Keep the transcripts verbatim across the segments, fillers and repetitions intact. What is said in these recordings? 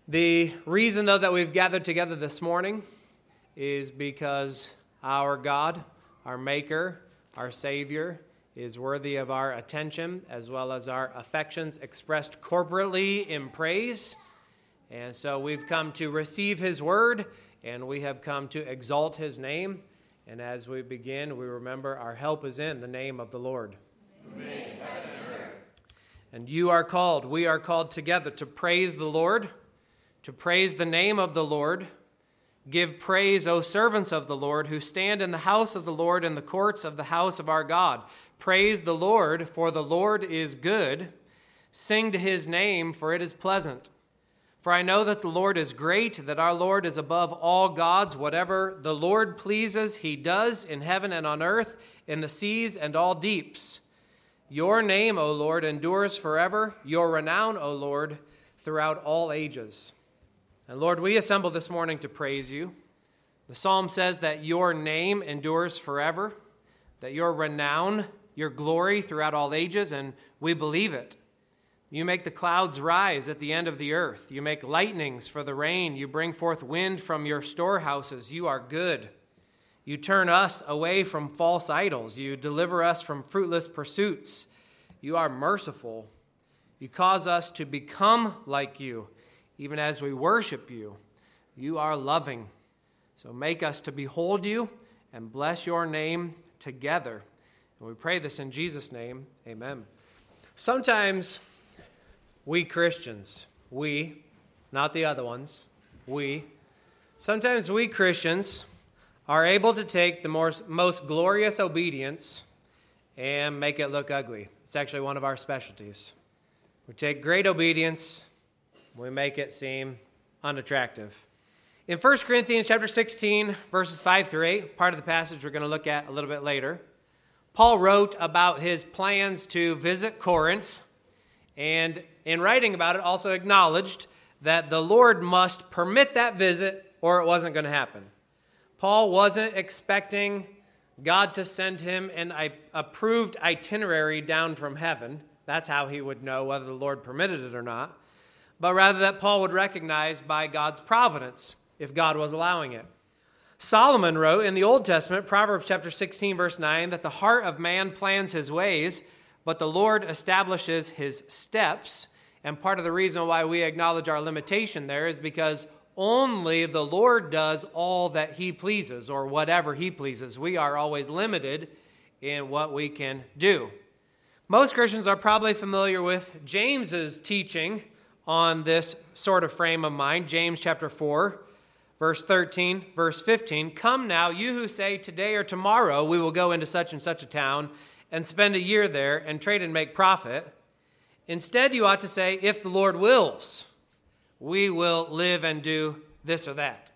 The reason, though, that we've gathered together this morning is because our God, our Maker, our Savior, is worthy of our attention as well as our affections expressed corporately in praise. And so we've come to receive His word, and we have come to exalt His name. And as we begin, we remember our help is in the name of the Lord. Who made heaven and earth. And you are called, we are called together to praise the Lord, to praise the name of the Lord. Give praise, O servants of the Lord, who stand in the house of the Lord in the courts of the house of our God. Praise the Lord, for the Lord is good. Sing to His name, for it is pleasant. For I know that the Lord is great, that our Lord is above all gods. Whatever the Lord pleases, He does in heaven and on earth, in the seas and all deeps. Your name, O Lord, endures forever. Your renown, O Lord, throughout all ages. And Lord, we assemble this morning to praise you. The psalm says that your name endures forever, that your renown, your glory throughout all ages, and we believe it. You make the clouds rise at the end of the earth. You make lightnings for the rain. You bring forth wind from your storehouses. You are good. You turn us away from false idols. You deliver us from fruitless pursuits. You are merciful. You cause us to become like you. Even as we worship you, you are loving. So make us to behold you and bless your name together. And we pray this in Jesus' name. Amen. Sometimes we Christians, we, not the other ones, we, sometimes we Christians are able to take the most, most glorious obedience and make it look ugly. It's actually one of our specialties. We take great obedience, we make it seem unattractive. In First Corinthians chapter sixteen, verses five through eight, part of the passage we're going to look at a little bit later, Paul wrote about his plans to visit Corinth, and in writing about it also acknowledged that the Lord must permit that visit or it wasn't going to happen. Paul wasn't expecting God to send him an approved itinerary down from heaven. That's how he would know whether the Lord permitted it or not. But rather that Paul would recognize by God's providence if God was allowing it. Solomon wrote in the Old Testament, Proverbs chapter sixteen, verse nine, that the heart of man plans his ways, but the Lord establishes his steps. And part of the reason why we acknowledge our limitation there is because only the Lord does all that He pleases, or whatever He pleases. We are always limited in what we can do. Most Christians are probably familiar with James's teaching on this sort of frame of mind. James chapter four, verse thirteen, verse fifteen. Come now, you who say today or tomorrow we will go into such and such a town and spend a year there and trade and make profit. Instead, you ought to say, if the Lord wills, we will live and do this or that.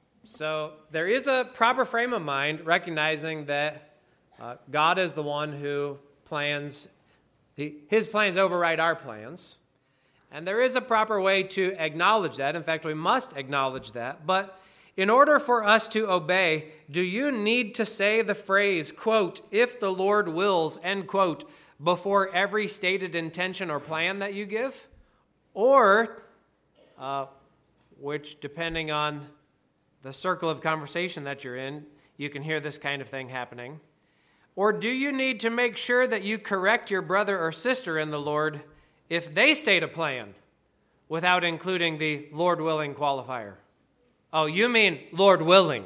So there is a proper frame of mind, recognizing that uh, God is the one who plans, he, His plans override our plans. And there is a proper way to acknowledge that. In fact, we must acknowledge that. But in order for us to obey, do you need to say the phrase, quote, if the Lord wills, end quote, before every stated intention or plan that you give? Or, uh, which depending on the circle of conversation that you're in, you can hear this kind of thing happening. Or do you need to make sure that you correct your brother or sister in the Lord if they state a plan without including the Lord willing qualifier? Oh, you mean Lord willing.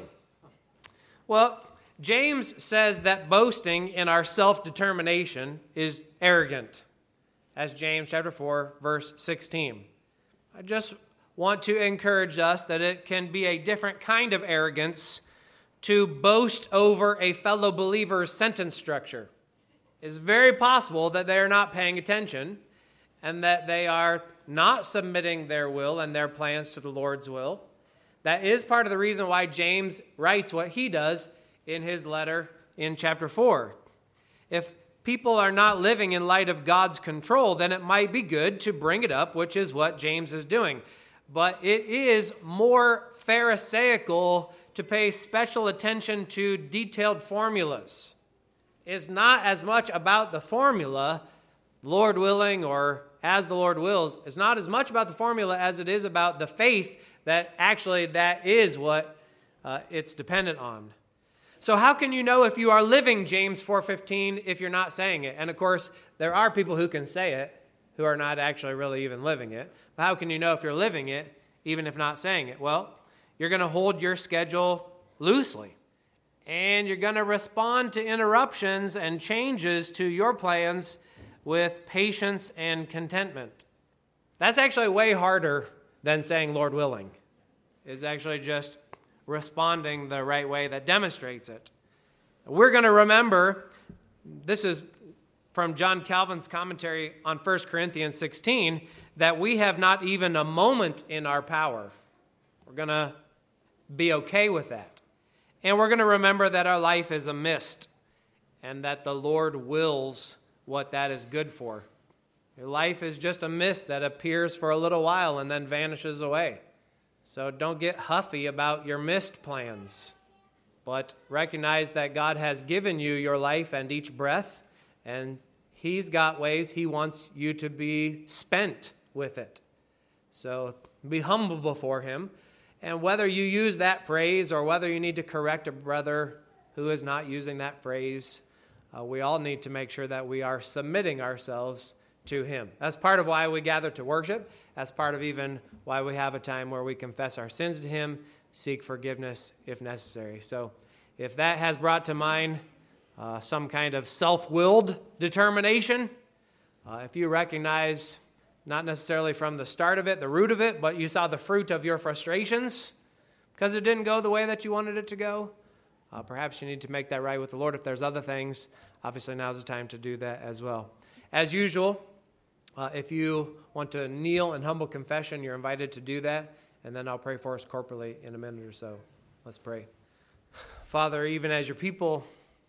Well, James says that boasting in our self-determination is arrogant, as James chapter four, verse sixteen. I just want to encourage us that it can be a different kind of arrogance to boast over a fellow believer's sentence structure. It's very possible that they are not paying attention and that they are not submitting their will and their plans to the Lord's will. That is part of the reason why James writes what he does in his letter in chapter four. If people are not living in light of God's control, then it might be good to bring it up, which is what James is doing. But it is more pharisaical to pay special attention to detailed formulas. It's not as much about the formula, Lord willing or as the Lord wills, is not as much about the formula as it is about the faith that actually that is what uh, it's dependent on. So how can you know if you are living James four fifteen if you're not saying it? And of course, there are people who can say it who are not actually really even living it. But how can you know if you're living it even if not saying it? Well, you're going to hold your schedule loosely. And you're going to respond to interruptions and changes to your plans with patience and contentment. That's actually way harder than saying Lord willing. It's actually just responding the right way that demonstrates it. We're going to remember, this is from John Calvin's commentary on First Corinthians sixteen, that we have not even a moment in our power. We're going to be okay with that. And we're going to remember that our life is a mist and that the Lord wills what that is good for. Your life is just a mist that appears for a little while and then vanishes away. So don't get huffy about your mist plans, but recognize that God has given you your life and each breath, and He's got ways He wants you to be spent with it. So be humble before Him. And whether you use that phrase or whether you need to correct a brother who is not using that phrase, uh, we all need to make sure that we are submitting ourselves to Him. That's part of why we gather to worship. That's part of even why we have a time where we confess our sins to Him, seek forgiveness if necessary. So if that has brought to mind uh, some kind of self-willed determination, uh, if you recognize not necessarily from the start of it, the root of it, but you saw the fruit of your frustrations because it didn't go the way that you wanted it to go, uh, perhaps you need to make that right with the Lord. If there's other things, obviously now's the time to do that as well. As usual, uh, if you want to kneel in humble confession, you're invited to do that, and then I'll pray for us corporately in a minute or so. Let's pray. Father, even as your people,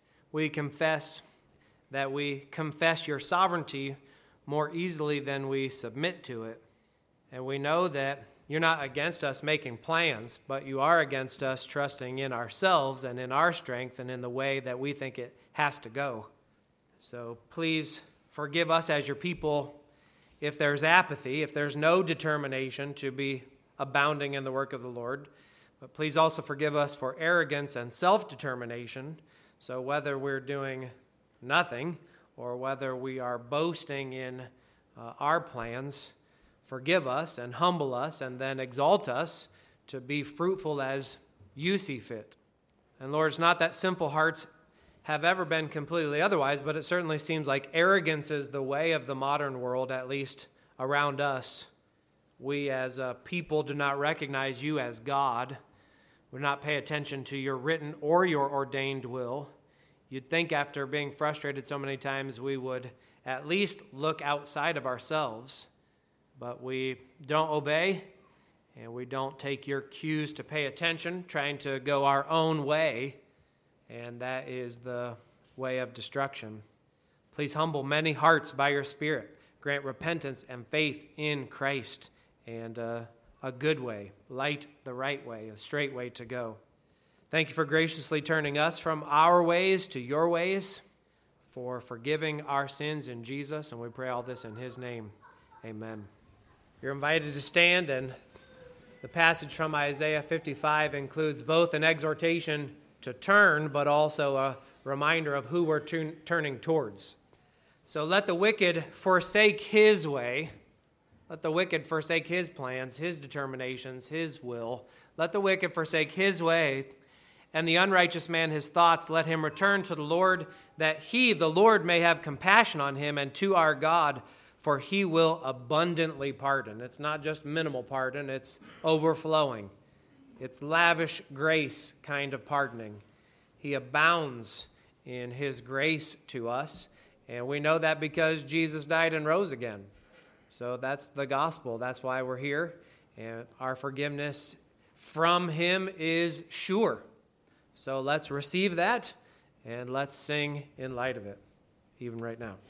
we confess that we confess your sovereignty more easily than we submit to it. And we know that you're not against us making plans, but you are against us trusting in ourselves and in our strength and in the way that we think it has to go. So please forgive us as your people if there's apathy, if there's no determination to be abounding in the work of the Lord. But please also forgive us for arrogance and self-determination. So whether we're doing nothing or whether we are boasting in uh, our plans, forgive us and humble us and then exalt us to be fruitful as you see fit. And Lord, it's not that sinful hearts have ever been completely otherwise, but it certainly seems like arrogance is the way of the modern world, at least around us. We as a people do not recognize you as God. We do not pay attention to your written or your ordained will. You'd think after being frustrated so many times we would at least look outside of ourselves, but we don't obey and we don't take your cues to pay attention, trying to go our own way, and that is the way of destruction. Please humble many hearts by your Spirit. Grant repentance and faith in Christ and uh, a good way, light the right way, a straight way to go. Thank you for graciously turning us from our ways to your ways, for forgiving our sins in Jesus, and we pray all this in His name. Amen. You're invited to stand, and the passage from Isaiah fifty-five includes both an exhortation to turn, but also a reminder of who we're t- turning towards. So let the wicked forsake his way. Let the wicked forsake his plans, his determinations, his will. Let the wicked forsake his way, and the unrighteous man his thoughts. Let him return to the Lord, that he, the Lord, may have compassion on him, and to our God, for he will abundantly pardon. It's not just minimal pardon, it's overflowing. It's lavish grace kind of pardoning. He abounds in his grace to us, and we know that because Jesus died and rose again. So that's the gospel. That's why we're here, and our forgiveness from him is sure. So let's receive that, and let's sing in light of it, even right now.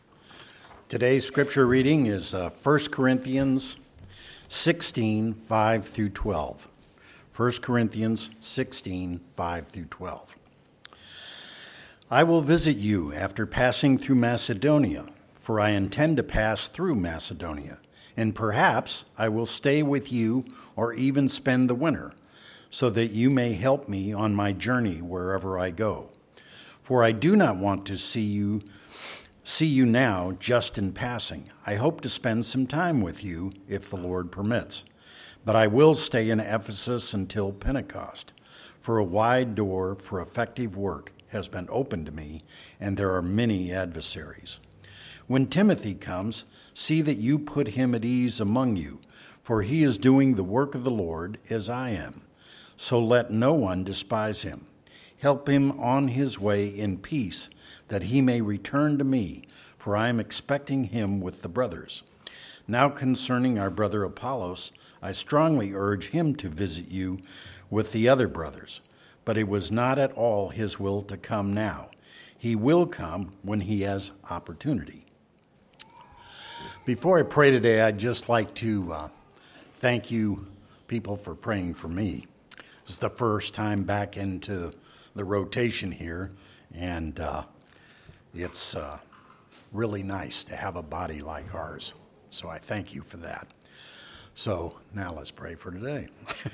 Today's scripture reading is uh, First Corinthians sixteen, five through twelve. First Corinthians sixteen, five through twelve. I will visit you after passing through Macedonia, for I intend to pass through Macedonia, and perhaps I will stay with you or even spend the winter, so that you may help me on my journey wherever I go. For I do not want to see you see you now just in passing. I hope to spend some time with you if the Lord permits. But I will stay in Ephesus until Pentecost, for a wide door for effective work has been opened to me, and there are many adversaries. When Timothy comes, see that you put him at ease among you, for he is doing the work of the Lord as I am. So let no one despise him. Help him on his way in peace, that he may return to me, for I am expecting him with the brothers. Now concerning our brother Apollos, I strongly urge him to visit you with the other brothers, but it was not at all his will to come now. He will come when he has opportunity. Before I pray today, I'd just like to uh, thank you people for praying for me. This is the first time back into the rotation here, and uh, it's uh, really nice to have a body like ours. So I thank you for that. So now let's pray for today.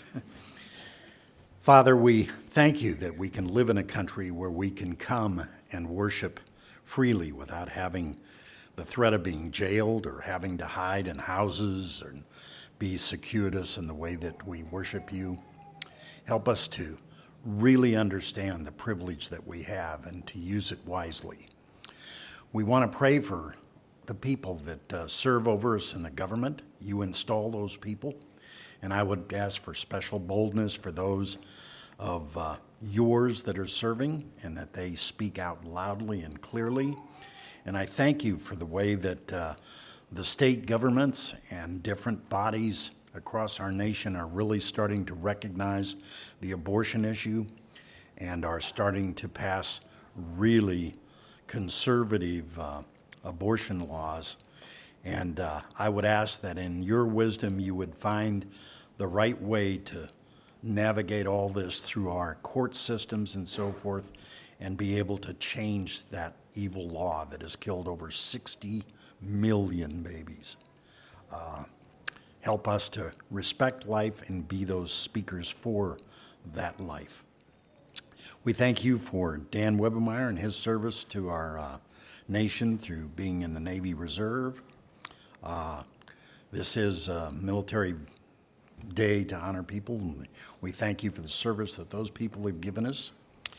Father, we thank you that we can live in a country where we can come and worship freely without having the threat of being jailed or having to hide in houses or be circuitous in the way that we worship you. Help us to really understand the privilege that we have and to use it wisely. We want to pray for the people that uh, serve over us in the government. You install those people. And I would ask for special boldness for those of uh, yours that are serving, and that they speak out loudly and clearly. And I thank you for the way that uh, the state governments and different bodies across our nation are really starting to recognize the abortion issue and are starting to pass really conservative uh, abortion laws. And uh, I would ask that in your wisdom you would find the right way to navigate all this through our court systems and so forth, and be able to change that evil law that has killed over sixty million babies. Uh, help us to respect life and be those speakers for that life. We thank you for Dan Webemeyer and his service to our uh, nation through being in the Navy Reserve. Uh, this is a military day to honor people, and we thank you for the service that those people have given us.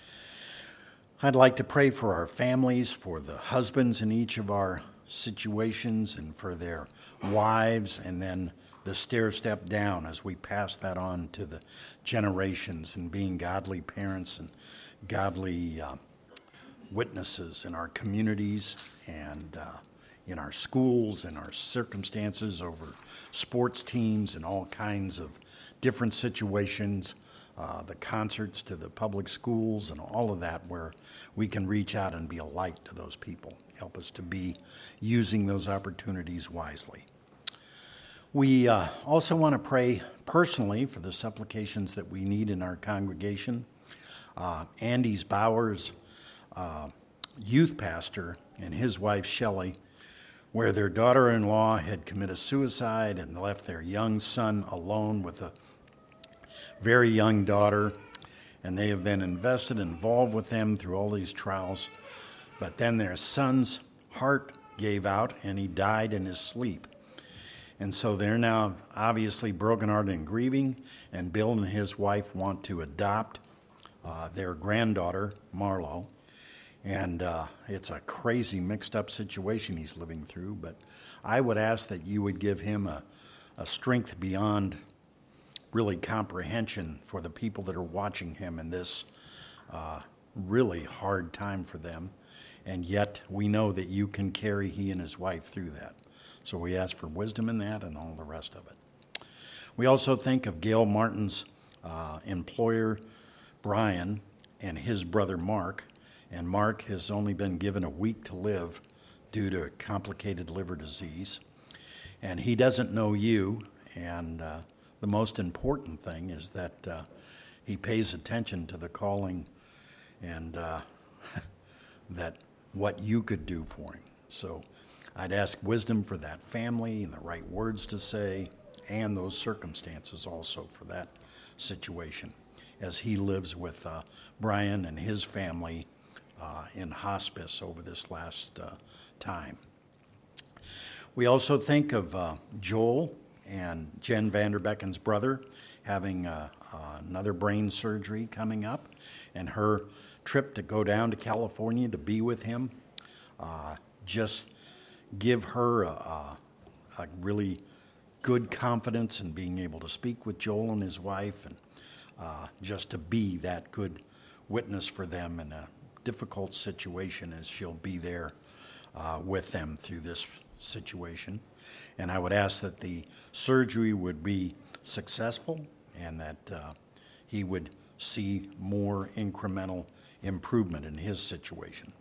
I'd like to pray for our families, for the husbands in each of our situations, and for their wives, and then the stair step down as we pass that on to the generations, and being godly parents and godly uh, witnesses in our communities and uh, in our schools and our circumstances over sports teams and all kinds of different situations, uh, the concerts to the public schools and all of that, where we can reach out and be a light to those people. Help us to be using those opportunities wisely. We uh, also want to pray personally for the supplications that we need in our congregation. Uh, Andy's Bowers, uh, youth pastor, and his wife Shelley, where their daughter-in-law had committed suicide and left their young son alone with a very young daughter, and they have been invested, involved with them through all these trials. But then their son's heart gave out, and he died in his sleep. And so they're now obviously brokenhearted and grieving, and Bill and his wife want to adopt uh, their granddaughter, Marlo. And uh, it's a crazy mixed-up situation he's living through, but I would ask that you would give him a, a strength beyond really comprehension for the people that are watching him in this uh, really hard time for them. And yet we know that you can carry he and his wife through that. So we ask for wisdom in that and all the rest of it. We also think of Gail Martin's uh, employer, Brian, and his brother, Mark. And Mark has only been given a week to live due to complicated liver disease. And he doesn't know you. And uh, the most important thing is that uh, he pays attention to the calling and uh, that what you could do for him. So I'd ask wisdom for that family and the right words to say, and those circumstances also for that situation, as he lives with uh, Brian and his family uh, in hospice over this last uh, time. We also think of uh, Joel and Jen Vanderbecken's brother having uh, uh, another brain surgery coming up, and her trip to go down to California to be with him. Uh, just give her a, a, a really good confidence in being able to speak with Joel and his wife, and uh, just to be that good witness for them in a difficult situation, as she'll be there uh, with them through this situation. And I would ask that the surgery would be successful and that uh, he would see more incremental improvement in his situation.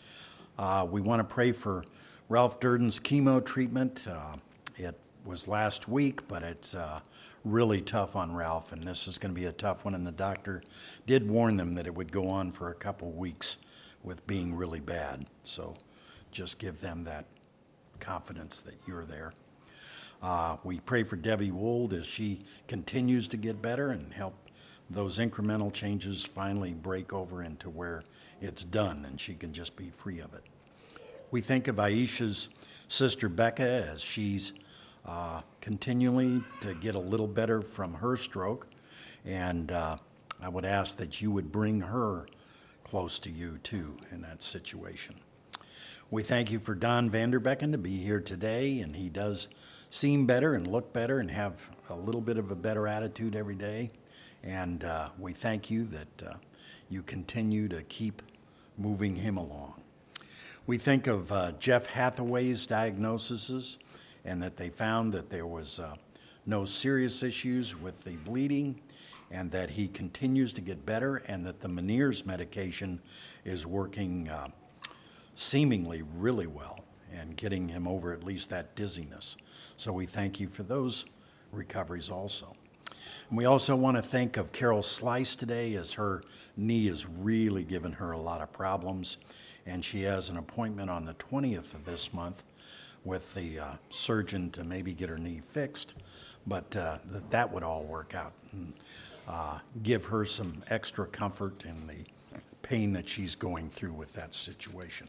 Uh, we want to pray for Ralph Durden's chemo treatment. Uh, it was last week, but it's uh, really tough on Ralph, and this is going to be a tough one, and the doctor did warn them that it would go on for a couple weeks with being really bad. So just give them that confidence that you're there. Uh, we pray for Debbie Wold as she continues to get better and help those incremental changes finally break over into where it's done and she can just be free of it. We think of Aisha's sister Becca as she's uh, continually to get a little better from her stroke, and uh, I would ask that you would bring her close to you too in that situation. We thank you for Don Vanderbecken to be here today, and he does seem better and look better and have a little bit of a better attitude every day. And uh, we thank you that uh, you continue to keep moving him along. We think of uh, Jeff Hathaway's diagnoses, and that they found that there was uh, no serious issues with the bleeding, and that he continues to get better, and that the Meniere's medication is working uh, seemingly really well and getting him over at least that dizziness. So we thank you for those recoveries also. And we also want to think of Carol Slice today, as her knee is really giving her a lot of problems, and she has an appointment on the twentieth of this month with the uh, surgeon to maybe get her knee fixed, but uh, that that would all work out and uh, give her some extra comfort in the pain that she's going through with that situation.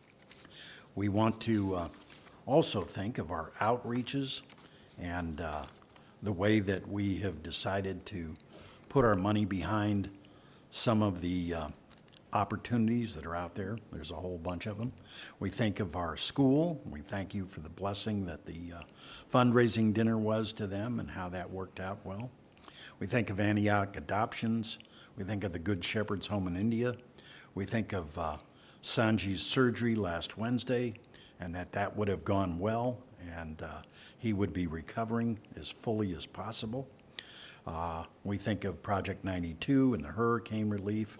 We want to uh, also think of our outreaches and uh, the way that we have decided to put our money behind some of the uh, opportunities that are out there. There's a whole bunch of them. We think of our school. We thank you for the blessing that the uh, fundraising dinner was to them and how that worked out well. We think of Antioch Adoptions. We think of the Good Shepherd's Home in India. We think of uh, Sanji's surgery last Wednesday, and that that would have gone well, and uh, he would be recovering as fully as possible. Uh, we think of Project ninety-two and the hurricane relief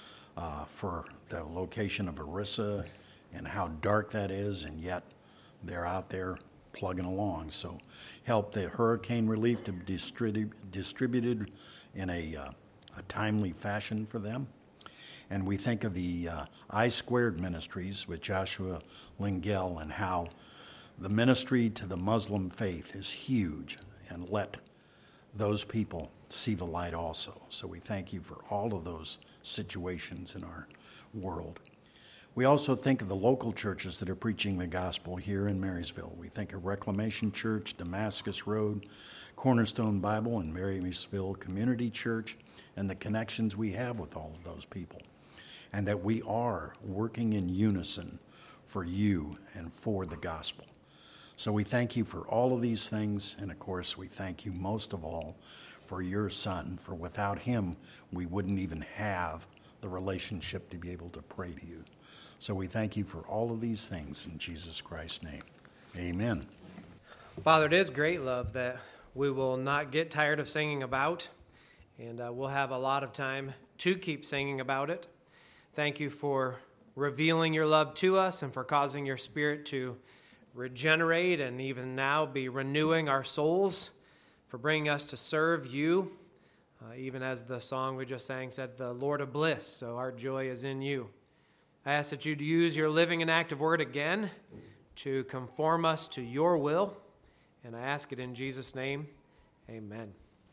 uh, for the location of Orissa and how dark that is, and yet they're out there plugging along. So help the hurricane relief to be distribu- distributed in a, uh, a timely fashion for them. And we think of the uh, I Squared Ministries with Joshua Lingell and how the ministry to the Muslim faith is huge, and let those people see the light also. So we thank you for all of those situations in our world. We also think of the local churches that are preaching the gospel here in Marysville. We think of Reclamation Church, Damascus Road, Cornerstone Bible, and Marysville Community Church, and the connections we have with all of those people. And that we are working in unison for you and for the gospel. So we thank you for all of these things, and of course we thank you most of all for your son, for without him we wouldn't even have the relationship to be able to pray to you. So we thank you for all of these things in Jesus Christ's name. Amen. Father, it is great love that we will not get tired of singing about, and uh, we'll have a lot of time to keep singing about it. Thank you for revealing your love to us and for causing your Spirit to regenerate and even now be renewing our souls, for bringing us to serve you, uh, even as the song we just sang said, the Lord of bliss, so our joy is in you. I ask that you'd use your living and active word again to conform us to your will. And I ask it in Jesus' name. Amen.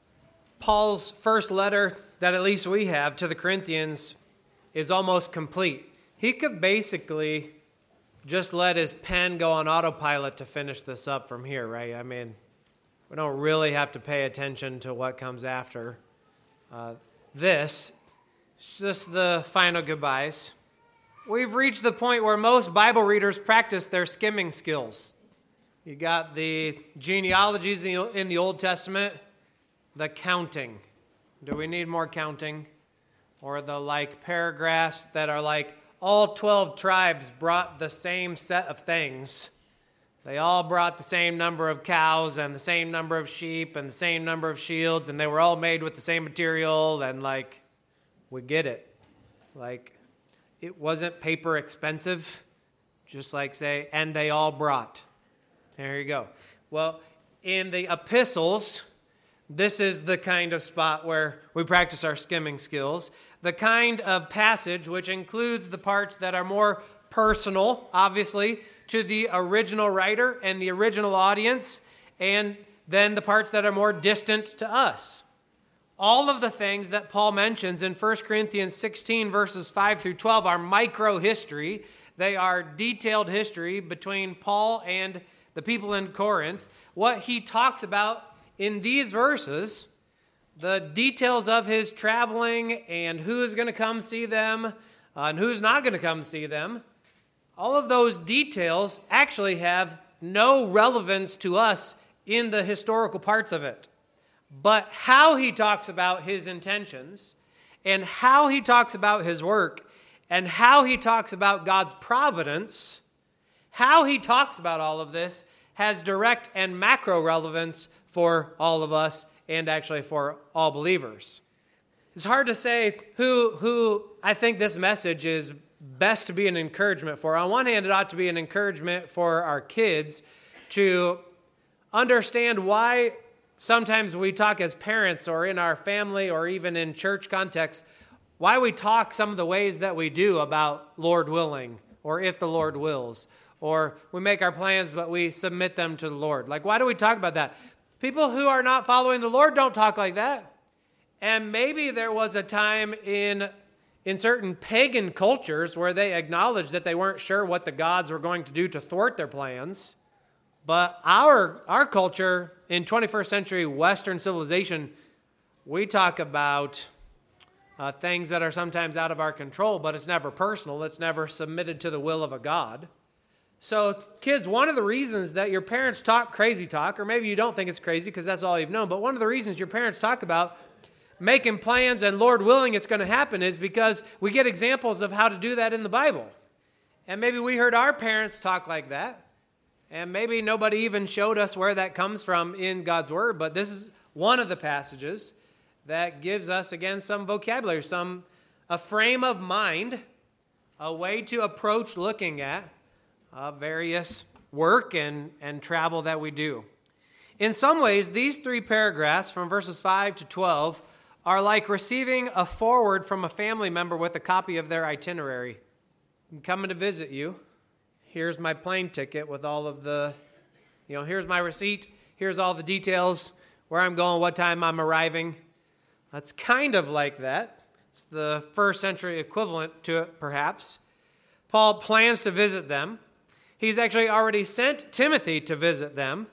Paul's first letter that at least we have to the Corinthians is almost complete. He could basically just let his pen go on autopilot to finish this up from here, right? I mean, we don't really have to pay attention to what comes after uh, this. It's just the final goodbyes. We've reached the point where most Bible readers practice their skimming skills. You got the genealogies in the Old Testament, the counting. Do we need more counting? Or the like paragraphs that are like, all twelve tribes brought the same set of things. They all brought the same number of cows and the same number of sheep and the same number of shields, and they were all made with the same material, and like, we get it. Like, it wasn't paper expensive, just like say, and they all brought. There you go. Well, in the epistles, this is the kind of spot where we practice our skimming skills. The kind of passage which includes the parts that are more personal, obviously, to the original writer and the original audience, and then the parts that are more distant to us. All of the things that Paul mentions in First Corinthians sixteen, verses five through twelve are micro history. They are detailed history between Paul and the people in Corinth. What he talks about in these verses, the details of his traveling and who is going to come see them uh, and who's not going to come see them, all of those details actually have no relevance to us in the historical parts of it. But how he talks about his intentions and how he talks about his work and how he talks about God's providence, how he talks about all of this has direct and macro relevance for all of us and actually for all believers. It's hard to say who, who I think this message is best to be an encouragement for. On one hand, it ought to be an encouragement for our kids to understand why sometimes we talk as parents or in our family or even in church context, why we talk some of the ways that we do about Lord willing or if the Lord wills, or we make our plans but we submit them to the Lord. Like, why do we talk about that? People who are not following the Lord don't talk like that. And maybe there was a time in, in certain pagan cultures where they acknowledged that they weren't sure what the gods were going to do to thwart their plans. But our, our culture in twenty-first century Western civilization, we talk about uh, things that are sometimes out of our control, but it's never personal. It's never submitted to the will of a God. So, kids, one of the reasons that your parents talk crazy talk, or maybe you don't think it's crazy because that's all you've known, but one of the reasons your parents talk about making plans and Lord willing it's going to happen is because we get examples of how to do that in the Bible. And maybe we heard our parents talk like that, and maybe nobody even showed us where that comes from in God's Word, but this is one of the passages that gives us, again, some vocabulary, some a frame of mind, a way to approach looking at Uh, various work and, and travel that we do. In some ways, these three paragraphs from verses five to twelve are like receiving a forward from a family member with a copy of their itinerary. I'm coming to visit you. Here's my plane ticket with all of the, you know, here's my receipt. Here's all the details, where I'm going, what time I'm arriving. That's kind of like that. It's the first century equivalent to it, perhaps. Paul plans to visit them. He's actually already sent Timothy to visit them.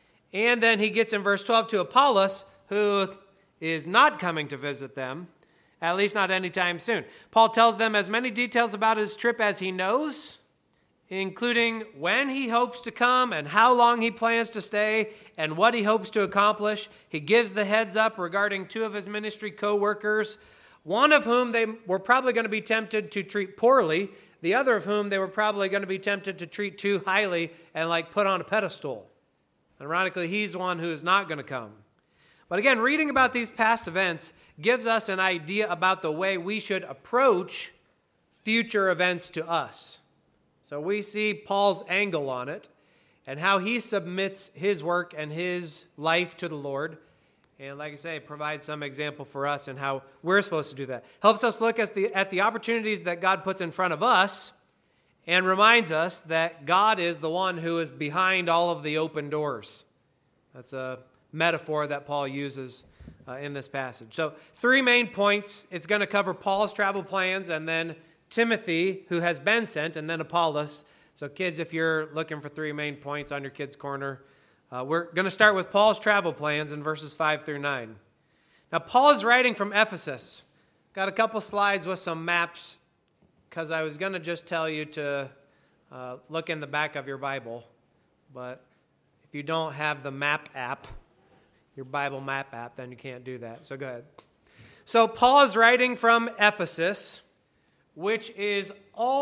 And then he gets in verse twelve to Apollos, who is not coming to visit them, at least not anytime soon. Paul tells them as many details about his trip as he knows, including when he hopes to come and how long he plans to stay and what he hopes to accomplish. He gives the heads up regarding two of his ministry co-workers, one of whom they were probably going to be tempted to treat poorly, the other of whom they were probably going to be tempted to treat too highly and like put on a pedestal. Ironically, he's the one who is not going to come. But again, reading about these past events gives us an idea about the way we should approach future events to us. So we see Paul's angle on it and how he submits his work and his life to the Lord. And like I say, provides some example for us in how we're supposed to do that. Helps us look at the, at the opportunities that God puts in front of us and reminds us that God is the one who is behind all of the open doors. That's a metaphor that Paul uses uh, in this passage. So three main points. It's going to cover Paul's travel plans, and then Timothy, who has been sent, and then Apollos. So kids, if you're looking for three main points on your kids' corner, uh, we're going to start with Paul's travel plans in verses five through nine. Now, Paul is writing from Ephesus. Got a couple slides with some maps, because I was going to just tell you to uh, look in the back of your Bible, but if you don't have the map app, your Bible map app, then you can't do that. So go ahead. So Paul is writing from Ephesus, which is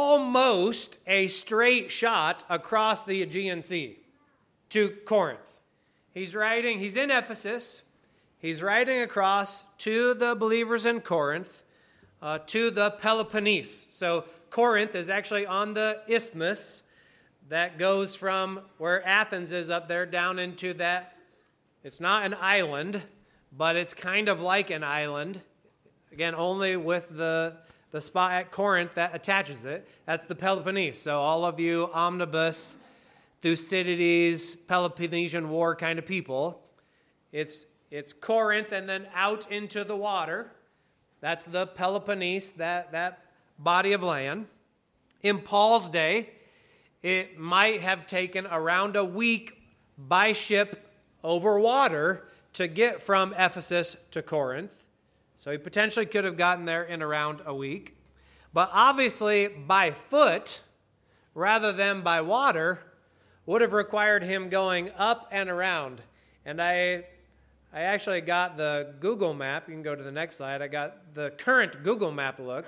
almost a straight shot across the Aegean Sea to Corinth. He's writing, he's in Ephesus, he's writing across to the believers in Corinth, uh, to the Peloponnese. So Corinth is actually on the isthmus that goes from where Athens is up there down into that. It's not an island, but it's kind of like an island. Again, only with the, the spot at Corinth that attaches it. That's the Peloponnese. So all of you omnibus, Thucydides, Peloponnesian War kind of people, it's, it's Corinth and then out into the water. That's the Peloponnese, that, that body of land. In Paul's day, it might have taken around a week by ship over water to get from Ephesus to Corinth. So he potentially could have gotten there in around a week. But obviously, by foot, rather than by water, would have required him going up and around. And I I actually got the Google map. You can go to the next slide. I got the current Google map look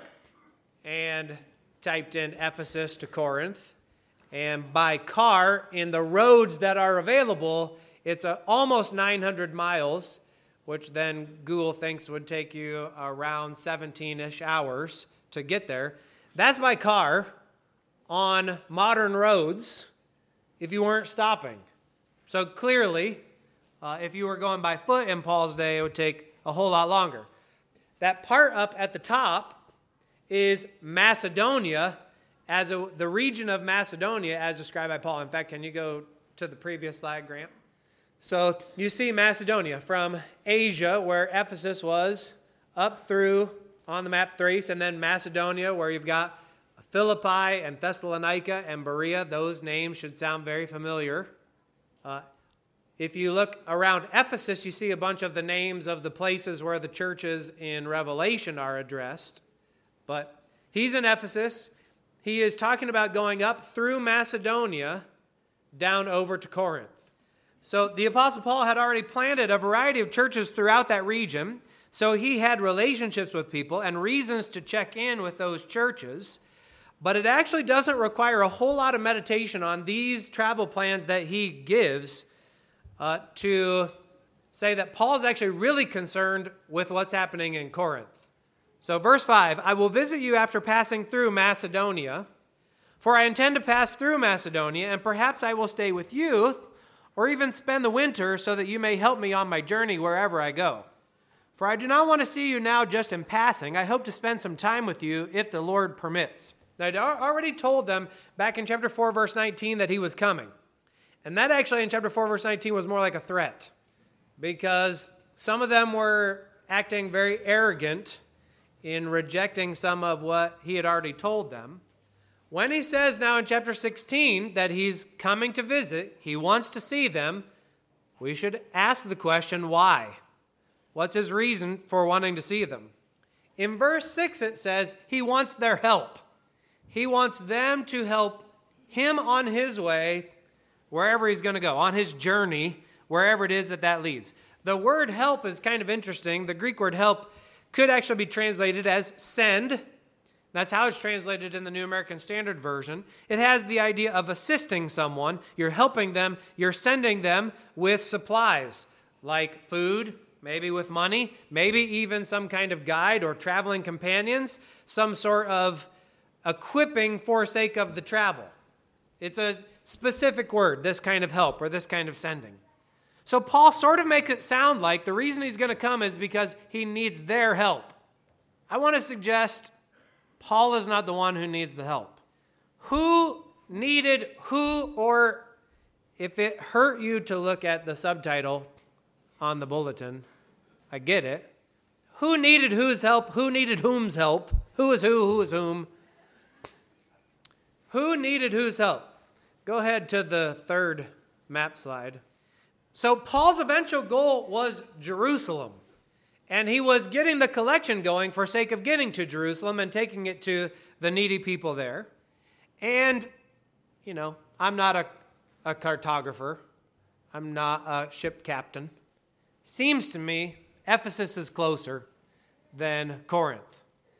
and typed in Ephesus to Corinth. And by car, in the roads that are available, it's a, almost nine hundred miles, which then Google thinks would take you around seventeen-ish hours to get there. That's by car on modern roads if you weren't stopping. So clearly, uh, if you were going by foot in Paul's day, it would take a whole lot longer. That part up at the top is Macedonia, as a, the region of Macedonia as described by Paul. In fact, can you go to the previous slide, Grant? So you see Macedonia from Asia, where Ephesus was, up through on the map Thrace, and then Macedonia, where you've got Philippi and Thessalonica and Berea. Those names should sound very familiar. Uh, if you look around Ephesus, you see a bunch of the names of the places where the churches in Revelation are addressed. But he's in Ephesus. He is talking about going up through Macedonia down over to Corinth. So the Apostle Paul had already planted a variety of churches throughout that region. So he had relationships with people and reasons to check in with those churches. But it actually doesn't require a whole lot of meditation on these travel plans that he gives uh, to say that Paul's actually really concerned with what's happening in Corinth. So verse five, I will visit you after passing through Macedonia, for I intend to pass through Macedonia, and perhaps I will stay with you, or even spend the winter so that you may help me on my journey wherever I go. For I do not want to see you now just in passing. I hope to spend some time with you if the Lord permits. Now, I'd already told them back in chapter four, verse nineteen, that he was coming. And that actually in chapter four, verse nineteen was more like a threat, because some of them were acting very arrogant in rejecting some of what he had already told them. When he says now in chapter sixteen that he's coming to visit, he wants to see them, we should ask the question, why? What's his reason for wanting to see them? In verse six it says he wants their help. He wants them to help him on his way, wherever he's going to go, on his journey, wherever it is that that leads. The word help is kind of interesting. The Greek word help could actually be translated as send. That's how it's translated in the New American Standard Version. It has the idea of assisting someone. You're helping them. You're sending them with supplies, like food, maybe with money, maybe even some kind of guide or traveling companions, some sort of equipping for sake of the travel. It's a specific word, this kind of help or this kind of sending. So Paul sort of makes it sound like the reason he's going to come is because he needs their help. I want to suggest Paul is not the one who needs the help. Who needed who, or if it hurt you to look at the subtitle on the bulletin, I get it. Who needed whose help? Who needed whom's help? Who is who? Who is whom? Who needed whose help? Go ahead to the third map slide. So Paul's eventual goal was Jerusalem, and he was getting the collection going for sake of getting to Jerusalem and taking it to the needy people there. And, you know, I'm not a, a cartographer. I'm not a ship captain. Seems to me Ephesus is closer than Corinth.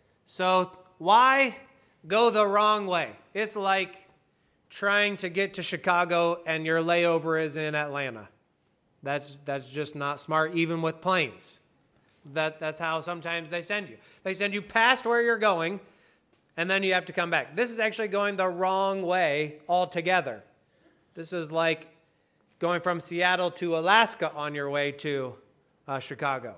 So why go the wrong way? It's like trying to get to Chicago and your layover is in Atlanta. That's that's just not smart, even with planes. That that's how sometimes they send you. They send you past where you're going, and then you have to come back. This is actually going the wrong way altogether. This is like going from Seattle to Alaska on your way to uh, Chicago.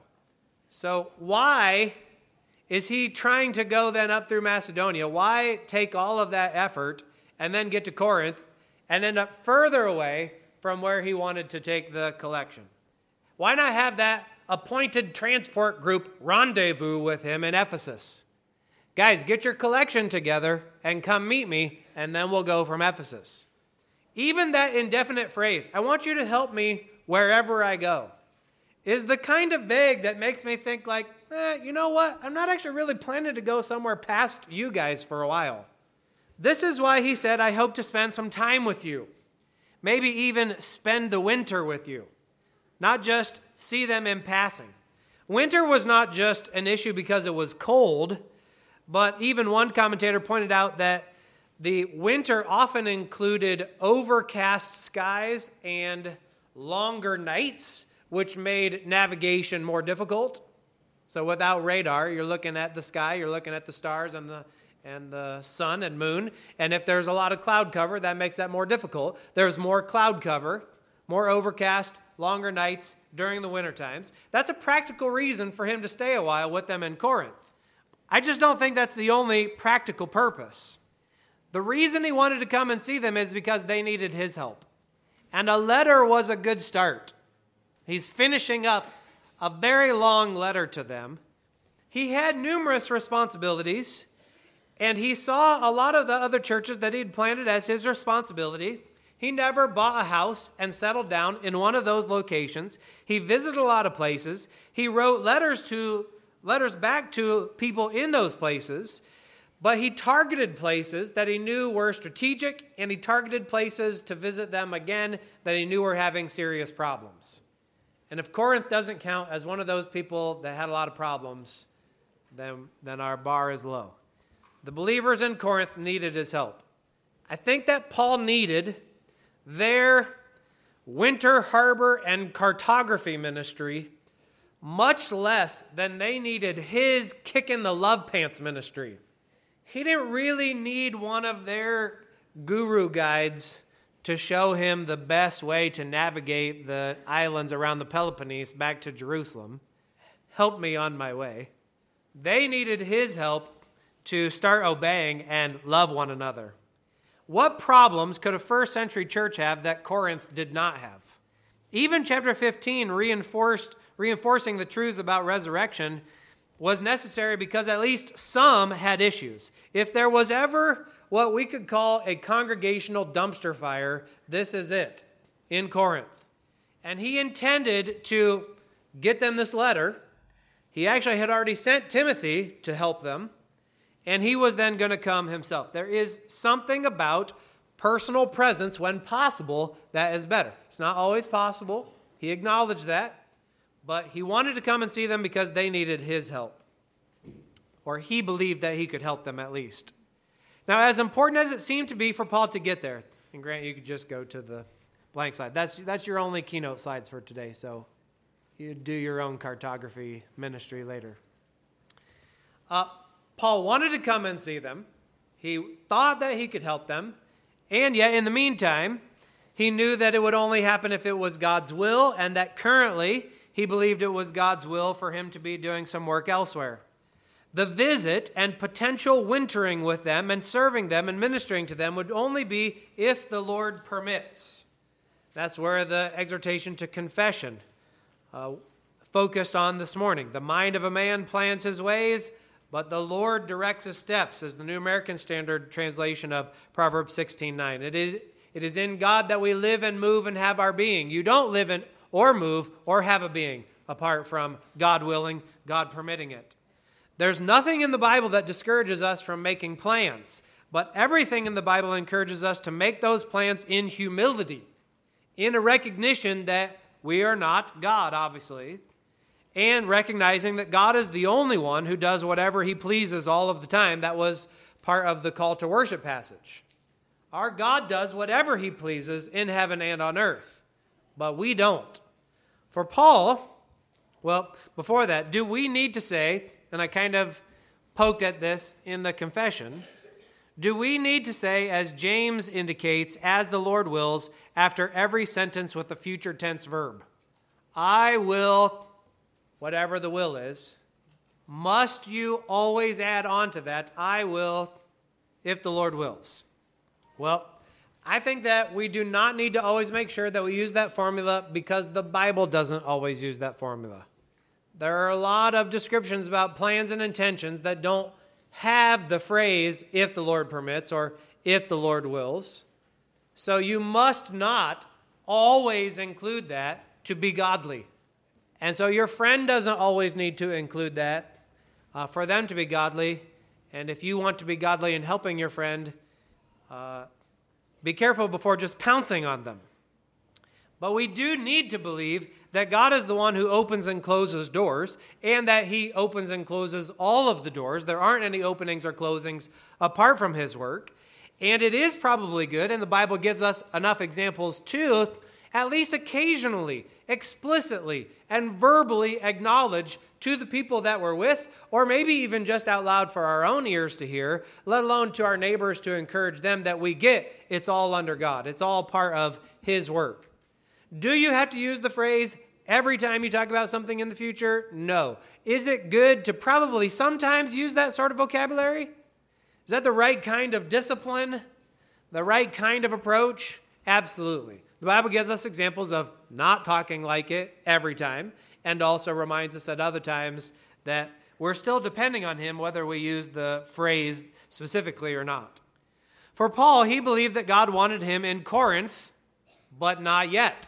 So why is he trying to go then up through Macedonia? Why take all of that effort and then get to Corinth and end up further away from where he wanted to take the collection? Why not have that appointed transport group rendezvous with him in Ephesus? Guys, get your collection together and come meet me, and then we'll go from Ephesus. Even that indefinite phrase, I want you to help me wherever I go, is the kind of vague that makes me think like, eh, you know what? I'm not actually really planning to go somewhere past you guys for a while. This is why he said, I hope to spend some time with you. Maybe even spend the winter with you, not just see them in passing. Winter was not just an issue because it was cold, but even one commentator pointed out that the winter often included overcast skies and longer nights, which made navigation more difficult. So without radar, you're looking at the sky, you're looking at the stars and the and the sun and moon. And if there's a lot of cloud cover, that makes that more difficult. There's more cloud cover, more overcast, longer nights during the winter times. That's a practical reason for him to stay a while with them in Corinth. I just don't think that's the only practical purpose. The reason he wanted to come and see them is because they needed his help. And a letter was a good start. He's finishing up a very long letter to them. He had numerous responsibilities, and he saw a lot of the other churches that he'd planted as his responsibility. He never bought a house and settled down in one of those locations. He visited a lot of places. He wrote letters to letters back to people in those places, but he targeted places that he knew were strategic, and he targeted places to visit them again that he knew were having serious problems. And if Corinth doesn't count as one of those people that had a lot of problems, then, then our bar is low. The believers in Corinth needed his help. I think that Paul needed their winter harbor and cartography ministry much less than they needed his kick in the love pants ministry. He didn't really need one of their guru guides to show him the best way to navigate the islands around the Peloponnese back to Jerusalem. Help me on my way. They needed his help to start obeying and love one another. What problems could a first century church have that Corinth did not have? Even chapter fifteen reinforced, reinforcing the truths about resurrection was necessary because at least some had issues. If there was ever what we could call a congregational dumpster fire, this is it in Corinth. And he intended to get them this letter. He actually had already sent Timothy to help them, and he was then going to come himself. There is something about personal presence when possible that is better. It's not always possible. He acknowledged that, but he wanted to come and see them because they needed his help, or he believed that he could help them at least. Now, as important as it seemed to be for Paul to get there, and Grant, you could just go to the blank slide. That's that's your only keynote slides for today, so you do your own cartography ministry later. Uh, Paul wanted to come and see them. He thought that he could help them, and yet in the meantime, he knew that it would only happen if it was God's will, and that currently he believed it was God's will for him to be doing some work elsewhere. The visit and potential wintering with them and serving them and ministering to them would only be if the Lord permits. That's where the exhortation to confession uh, focused on this morning. The mind of a man plans his ways, but the Lord directs his steps, is the New American Standard translation of Proverbs sixteen nine. It is, it is in God that we live and move and have our being. You don't live in or move or have a being apart from God willing, God permitting it. There's nothing in the Bible that discourages us from making plans, but everything in the Bible encourages us to make those plans in humility, in a recognition that we are not God, obviously, and recognizing that God is the only one who does whatever he pleases all of the time. That was part of the call to worship passage. Our God does whatever he pleases in heaven and on earth, but we don't. For Paul, well, before that, do we need to say, and I kind of poked at this in the confession, do we need to say, as James indicates, as the Lord wills, after every sentence with the future tense verb, I will, whatever the will is, must you always add on to that, I will, if the Lord wills? Well, I think that we do not need to always make sure that we use that formula because the Bible doesn't always use that formula. There are a lot of descriptions about plans and intentions that don't have the phrase, if the Lord permits, or if the Lord wills. So you must not always include that to be godly. And so your friend doesn't always need to include that uh, for them to be godly. And if you want to be godly in helping your friend, uh, be careful before just pouncing on them. But we do need to believe that God is the one who opens and closes doors, and that he opens and closes all of the doors. There aren't any openings or closings apart from his work. And it is probably good, and the Bible gives us enough examples to at least occasionally, explicitly, and verbally acknowledge to the people that we're with, or maybe even just out loud for our own ears to hear, let alone to our neighbors to encourage them that we get it's all under God. It's all part of his work. Do you have to use the phrase every time you talk about something in the future? No. Is it good to probably sometimes use that sort of vocabulary? Is that the right kind of discipline? The right kind of approach? Absolutely. The Bible gives us examples of not talking like it every time, and also reminds us at other times that we're still depending on him whether we use the phrase specifically or not. For Paul, he believed that God wanted him in Corinth, but not yet.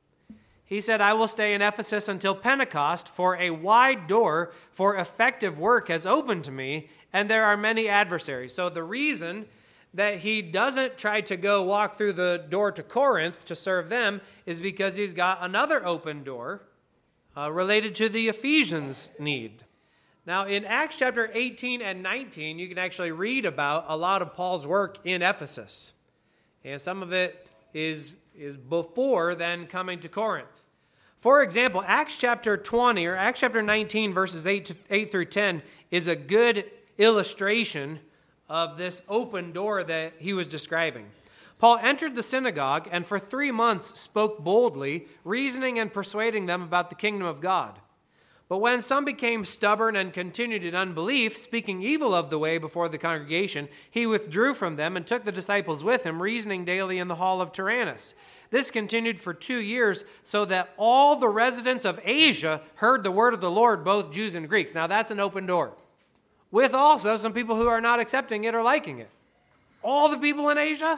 He said, I will stay in Ephesus until Pentecost, for a wide door for effective work has opened to me, and there are many adversaries. So the reason that he doesn't try to go walk through the door to Corinth to serve them is because he's got another open door uh, related to the Ephesians need. Now, in Acts chapter eighteen and nineteen, you can actually read about a lot of Paul's work in Ephesus. And some of it is is before then coming to Corinth. For example, Acts chapter twenty or Acts chapter nineteen, verses eight, to, eight through ten is a good illustration of this open door that he was describing. Paul entered the synagogue and for three months spoke boldly, reasoning and persuading them about the kingdom of God. But when some became stubborn and continued in unbelief, speaking evil of the way before the congregation, he withdrew from them and took the disciples with him, reasoning daily in the hall of Tyrannus. This continued for two years, so that all the residents of Asia heard the word of the Lord, both Jews and Greeks. Now that's an open door. With also some people who are not accepting it or liking it. All the people in Asia?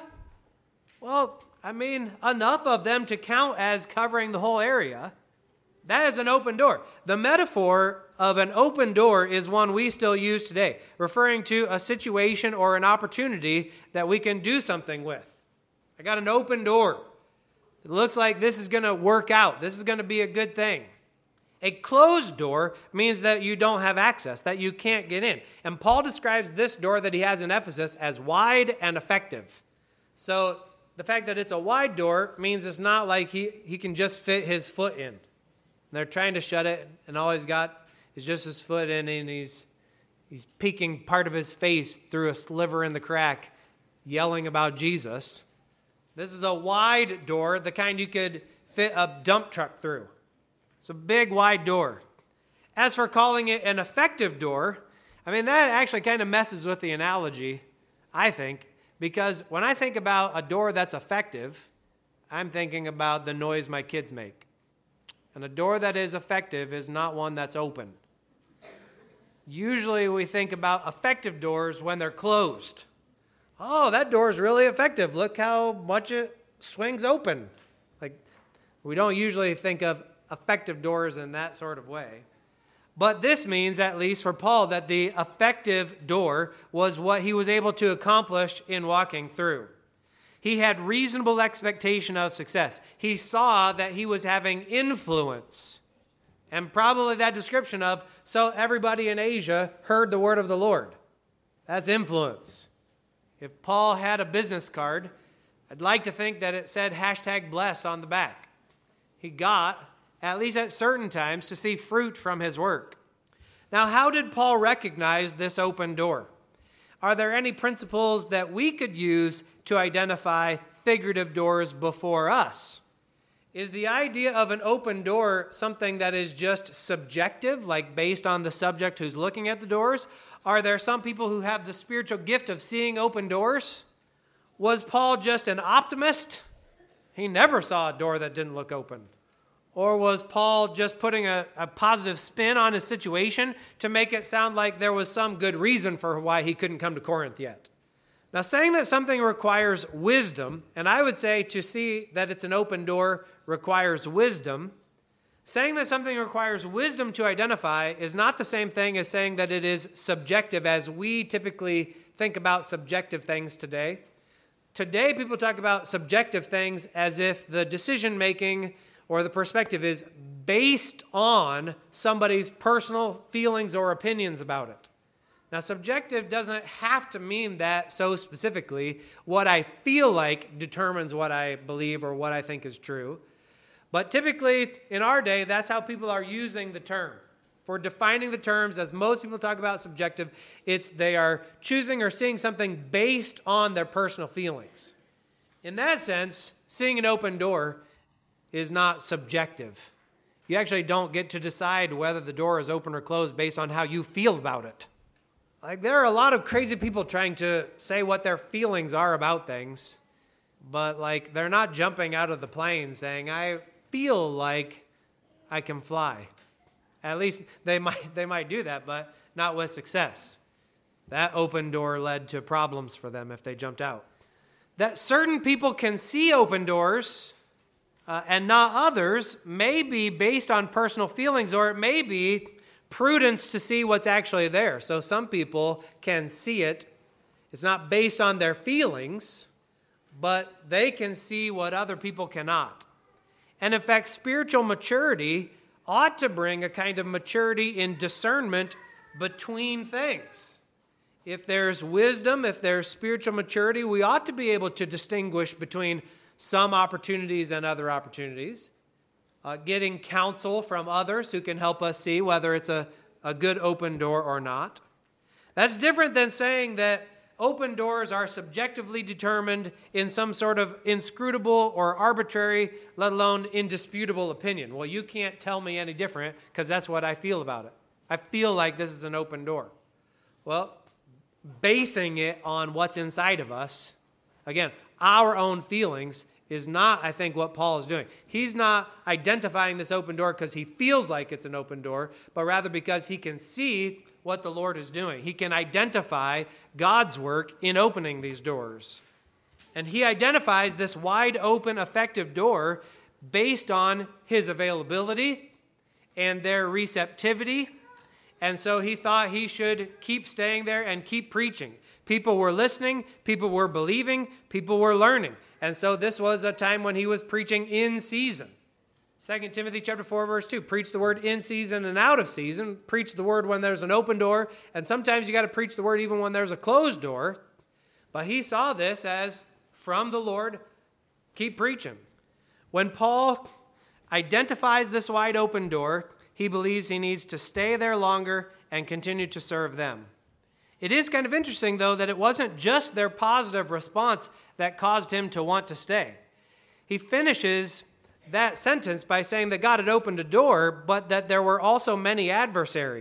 Well, I mean, enough of them to count as covering the whole area. That is an open door. The metaphor of an open door is one we still use today, referring to a situation or an opportunity that we can do something with. I got an open door. It looks like this is going to work out. This is going to be a good thing. A closed door means that you don't have access, that you can't get in. And Paul describes this door that he has in Ephesus as wide and effective. So the fact that it's a wide door means it's not like he, he can just fit his foot in. And they're trying to shut it, and all he's got is just his foot in, and he's he's peeking part of his face through a sliver in the crack, yelling about Jesus. This is a wide door, the kind you could fit a dump truck through. It's a big, wide door. As for calling it an effective door, I mean, that actually kind of messes with the analogy, I think, because when I think about a door that's effective, I'm thinking about the noise my kids make. And a door that is effective is not one that's open. Usually we think about effective doors when they're closed. Oh, that door is really effective. Look how much it swings open. Like, we don't usually think of effective doors in that sort of way. But this means, at least for Paul, that the effective door was what he was able to accomplish in walking through. He had reasonable expectation of success. He saw that he was having influence. And probably that description of, so everybody in Asia heard the word of the Lord. That's influence. If Paul had a business card, I'd like to think that it said hashtag bless on the back. He got, at least at certain times, to see fruit from his work. Now, how did Paul recognize this open door? Are there any principles that we could use to identify figurative doors before us? Is the idea of an open door something that is just subjective, like based on the subject who's looking at the doors? Are there some people who have the spiritual gift of seeing open doors? Was Paul just an optimist? He never saw a door that didn't look open. Or was Paul just putting a, a positive spin on his situation to make it sound like there was some good reason for why he couldn't come to Corinth yet? Now, saying that something requires wisdom, and I would say to see that it's an open door requires wisdom, saying that something requires wisdom to identify is not the same thing as saying that it is subjective as we typically think about subjective things today. Today, people talk about subjective things as if the decision-making or the perspective is based on somebody's personal feelings or opinions about it. Now, subjective doesn't have to mean that so specifically. What I feel like determines what I believe or what I think is true. But typically, in our day, that's how people are using the term. For defining the terms, as most people talk about subjective, it's they are choosing or seeing something based on their personal feelings. In that sense, seeing an open door is not subjective. You actually don't get to decide whether the door is open or closed based on how you feel about it. Like, there are a lot of crazy people trying to say what their feelings are about things, but like they're not jumping out of the plane saying, I feel like I can fly. At least they might they might do that, but not with success. That open door led to problems for them if they jumped out. That certain people can see open doors Uh, and not others may be based on personal feelings, or it may be prudence to see what's actually there. So some people can see it. It's not based on their feelings, but they can see what other people cannot. And in fact, spiritual maturity ought to bring a kind of maturity in discernment between things. If there's wisdom, if there's spiritual maturity, we ought to be able to distinguish between some opportunities and other opportunities, uh, getting counsel from others who can help us see whether it's a, a good open door or not. That's different than saying that open doors are subjectively determined in some sort of inscrutable or arbitrary, let alone indisputable opinion. Well, you can't tell me any different because that's what I feel about it. I feel like this is an open door. Well, basing it on what's inside of us, again, our own feelings, is not, I think, what Paul is doing. He's not identifying this open door because he feels like it's an open door, but rather because he can see what the Lord is doing. He can identify God's work in opening these doors. And he identifies this wide open, effective door based on his availability and their receptivity. And so he thought he should keep staying there and keep preaching. People were listening, people were believing, people were learning. And so this was a time when he was preaching in season. Second Timothy chapter four, verse two, preach the word in season and out of season. Preach the word when there's an open door. And sometimes you got to preach the word even when there's a closed door. But he saw this as from the Lord, keep preaching. When Paul identifies this wide open door, he believes he needs to stay there longer and continue to serve them. It is kind of interesting, though, that it wasn't just their positive response that caused him to want to stay. He finishes that sentence by saying that God had opened a door, but that there were also many adversaries.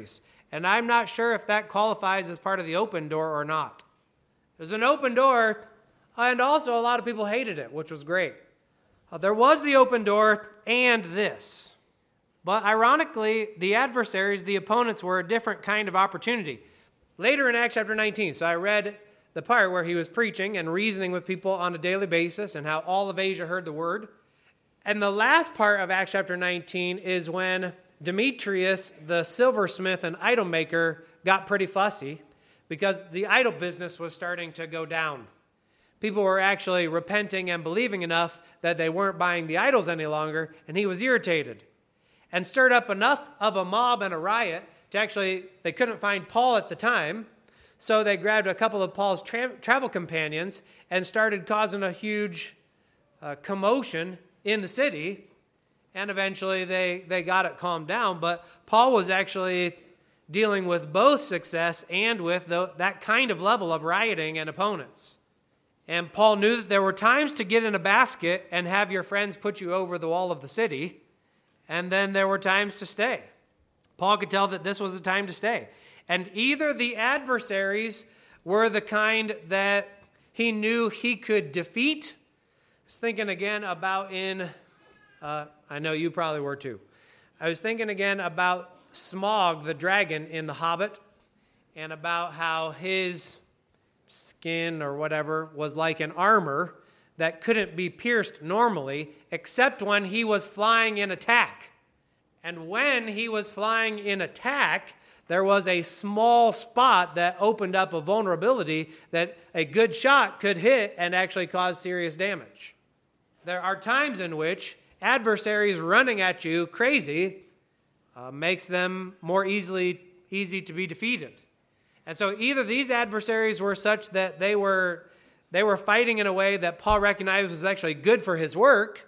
And I'm not sure if that qualifies as part of the open door or not. It was an open door, and also a lot of people hated it, which was great. Uh, there was the open door and this. But ironically, the adversaries, the opponents, were a different kind of opportunity. Later in Acts chapter nineteen, so I read the part where he was preaching and reasoning with people on a daily basis and how all of Asia heard the word. And the last part of Acts chapter nineteen is when Demetrius, the silversmith and idol maker, got pretty fussy because the idol business was starting to go down. People were actually repenting and believing enough that they weren't buying the idols any longer, and he was irritated and stirred up enough of a mob and a riot to actually, they couldn't find Paul at the time, so they grabbed a couple of Paul's tra- travel companions and started causing a huge uh, commotion in the city, and eventually they, they got it calmed down. But Paul was actually dealing with both success and with the, that kind of level of rioting and opponents. And Paul knew that there were times to get in a basket and have your friends put you over the wall of the city, and then there were times to stay. Paul could tell that this was a time to stay. And either the adversaries were the kind that he knew he could defeat. I was thinking again about in, uh, I know you probably were too. I was thinking again about Smaug, the dragon in The Hobbit, and about how his skin or whatever was like an armor that couldn't be pierced normally, except when he was flying in attack. And when he was flying in attack, there was a small spot that opened up a vulnerability that a good shot could hit and actually cause serious damage. There are times in which adversaries running at you crazy uh, makes them more easily easy to be defeated. And so either these adversaries were such that they were they were fighting in a way that Paul recognized was actually good for his work,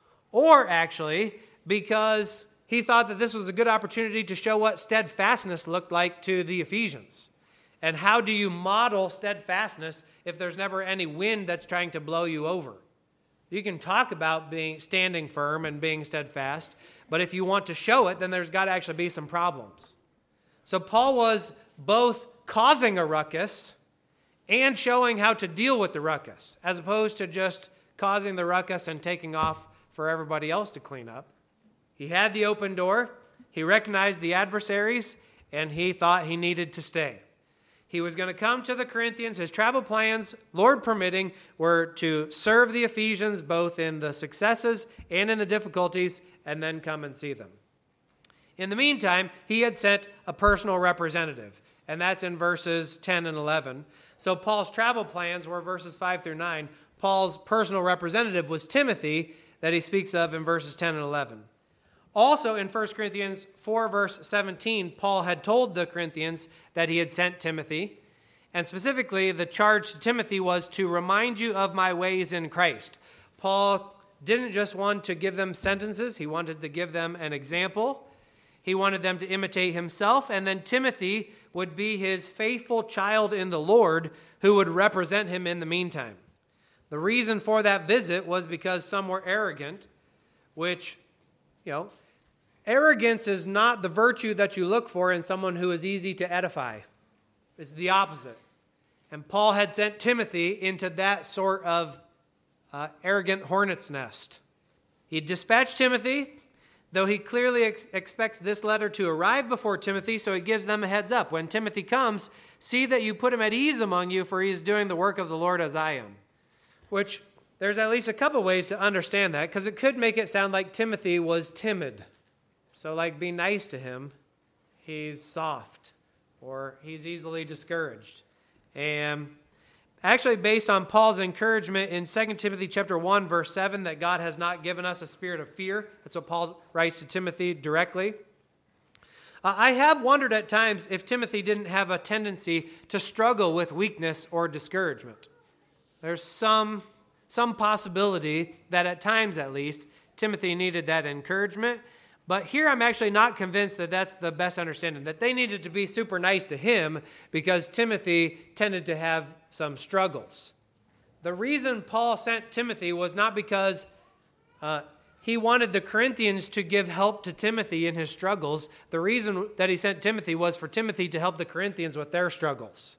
or actually because he thought that this was a good opportunity to show what steadfastness looked like to the Ephesians. And how do you model steadfastness if there's never any wind that's trying to blow you over? You can talk about being standing firm and being steadfast, but if you want to show it, then there's got to actually be some problems. So Paul was both causing a ruckus and showing how to deal with the ruckus, as opposed to just causing the ruckus and taking off for everybody else to clean up. He had the open door, he recognized the adversaries, and he thought he needed to stay. He was going to come to the Corinthians. His travel plans, Lord permitting, were to serve the Ephesians both in the successes and in the difficulties, and then come and see them. In the meantime, he had sent a personal representative, and that's in verses ten and eleven. So Paul's travel plans were verses five through nine. Paul's personal representative was Timothy, that he speaks of in verses ten and eleven. Also in First Corinthians four, verse seventeen, Paul had told the Corinthians that he had sent Timothy. And specifically, the charge to Timothy was to remind you of my ways in Christ. Paul didn't just want to give them sentences. He wanted to give them an example. He wanted them to imitate himself. And then Timothy would be his faithful child in the Lord who would represent him in the meantime. The reason for that visit was because some were arrogant, which, you know, arrogance is not the virtue that you look for in someone who is easy to edify. It's the opposite. And Paul had sent Timothy into that sort of uh, arrogant hornet's nest. He dispatched Timothy, though he clearly ex- expects this letter to arrive before Timothy, so he gives them a heads up. When Timothy comes, see that you put him at ease among you, for he is doing the work of the Lord as I am. Which, there's at least a couple ways to understand that, because it could make it sound like Timothy was timid. So like, be nice to him. He's soft, or he's easily discouraged. And actually, based on Paul's encouragement in Second Timothy chapter one, verse seven, that God has not given us a spirit of fear. That's what Paul writes to Timothy directly. Uh, I have wondered at times if Timothy didn't have a tendency to struggle with weakness or discouragement. There's some, some possibility that at times at least, Timothy needed that encouragement. But here I'm actually not convinced that that's the best understanding, that they needed to be super nice to him because Timothy tended to have some struggles. The reason Paul sent Timothy was not because uh, he wanted the Corinthians to give help to Timothy in his struggles. The reason that he sent Timothy was for Timothy to help the Corinthians with their struggles.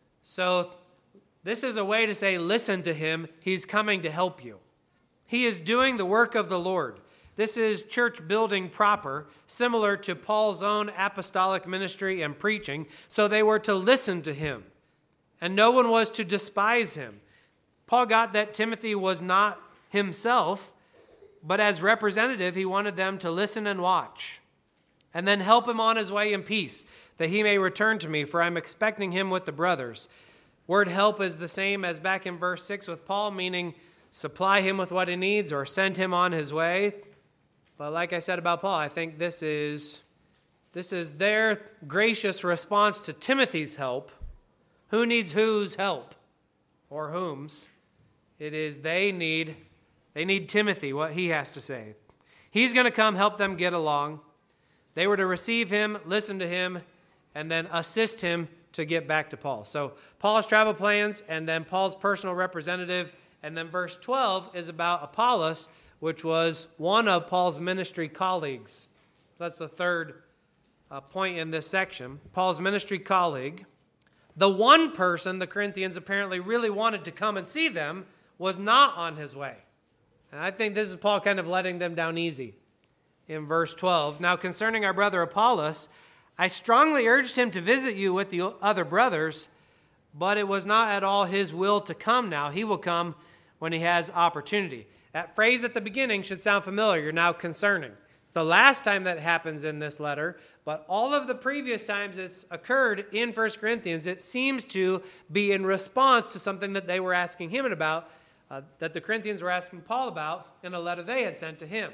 So this is a way to say, listen to him. He's coming to help you. He is doing the work of the Lord. This is church building proper, similar to Paul's own apostolic ministry and preaching. So they were to listen to him, and no one was to despise him. Paul got that Timothy was not himself, but as representative, he wanted them to listen and watch, and then help him on his way in peace, that he may return to me, for I'm expecting him with the brothers. Word help is the same as back in verse six with Paul, meaning supply him with what he needs or send him on his way. But like I said about Paul, I think this is, this is their gracious response to Timothy's help. Who needs whose help or whom's? It is they need They need Timothy, what he has to say. He's going to come help them get along. They were to receive him, listen to him, and then assist him to get back to Paul. So Paul's travel plans, and then Paul's personal representative, and then verse twelve is about Apollos, which was one of Paul's ministry colleagues. That's the third uh, point in this section. Paul's ministry colleague. The one person the Corinthians apparently really wanted to come and see them was not on his way. And I think this is Paul kind of letting them down easy in verse twelve. Now concerning our brother Apollos, I strongly urged him to visit you with the other brothers, but it was not at all his will to come now. He will come when he has opportunity. That phrase at the beginning should sound familiar. You're now concerning. It's the last time that happens in this letter, but all of the previous times it's occurred in First Corinthians, it seems to be in response to something that they were asking him about, Uh, that the Corinthians were asking Paul about in a letter they had sent to him.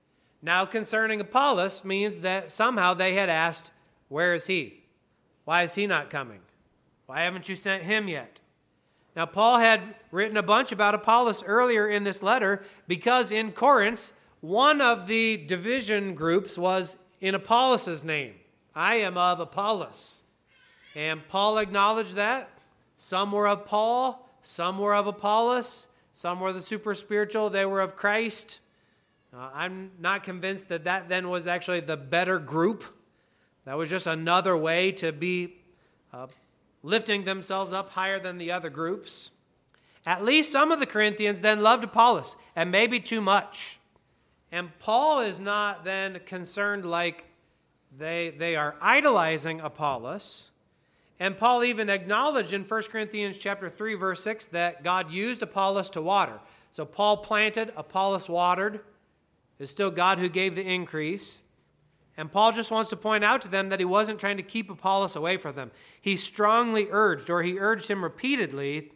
Now concerning Apollos means that somehow they had asked, where is he? Why is he not coming? Why haven't you sent him yet? Now Paul had written a bunch about Apollos earlier in this letter because in Corinth, one of the division groups was in Apollos' name. I am of Apollos. And Paul acknowledged that. Some were of Paul, some were of Apollos. Some were the super spiritual, they were of Christ. Uh, I'm not convinced that that then was actually the better group. That was just another way to be uh, lifting themselves up higher than the other groups. At least some of the Corinthians then loved Apollos, and maybe too much. And Paul is not then concerned like they, they are idolizing Apollos. And Paul even acknowledged in First Corinthians chapter three, verse six, that God used Apollos to water. So Paul planted, Apollos watered. It's still God who gave the increase. And Paul just wants to point out to them that he wasn't trying to keep Apollos away from them. He strongly urged, or he urged him repeatedly,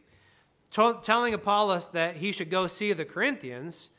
t- telling Apollos that he should go see the Corinthians,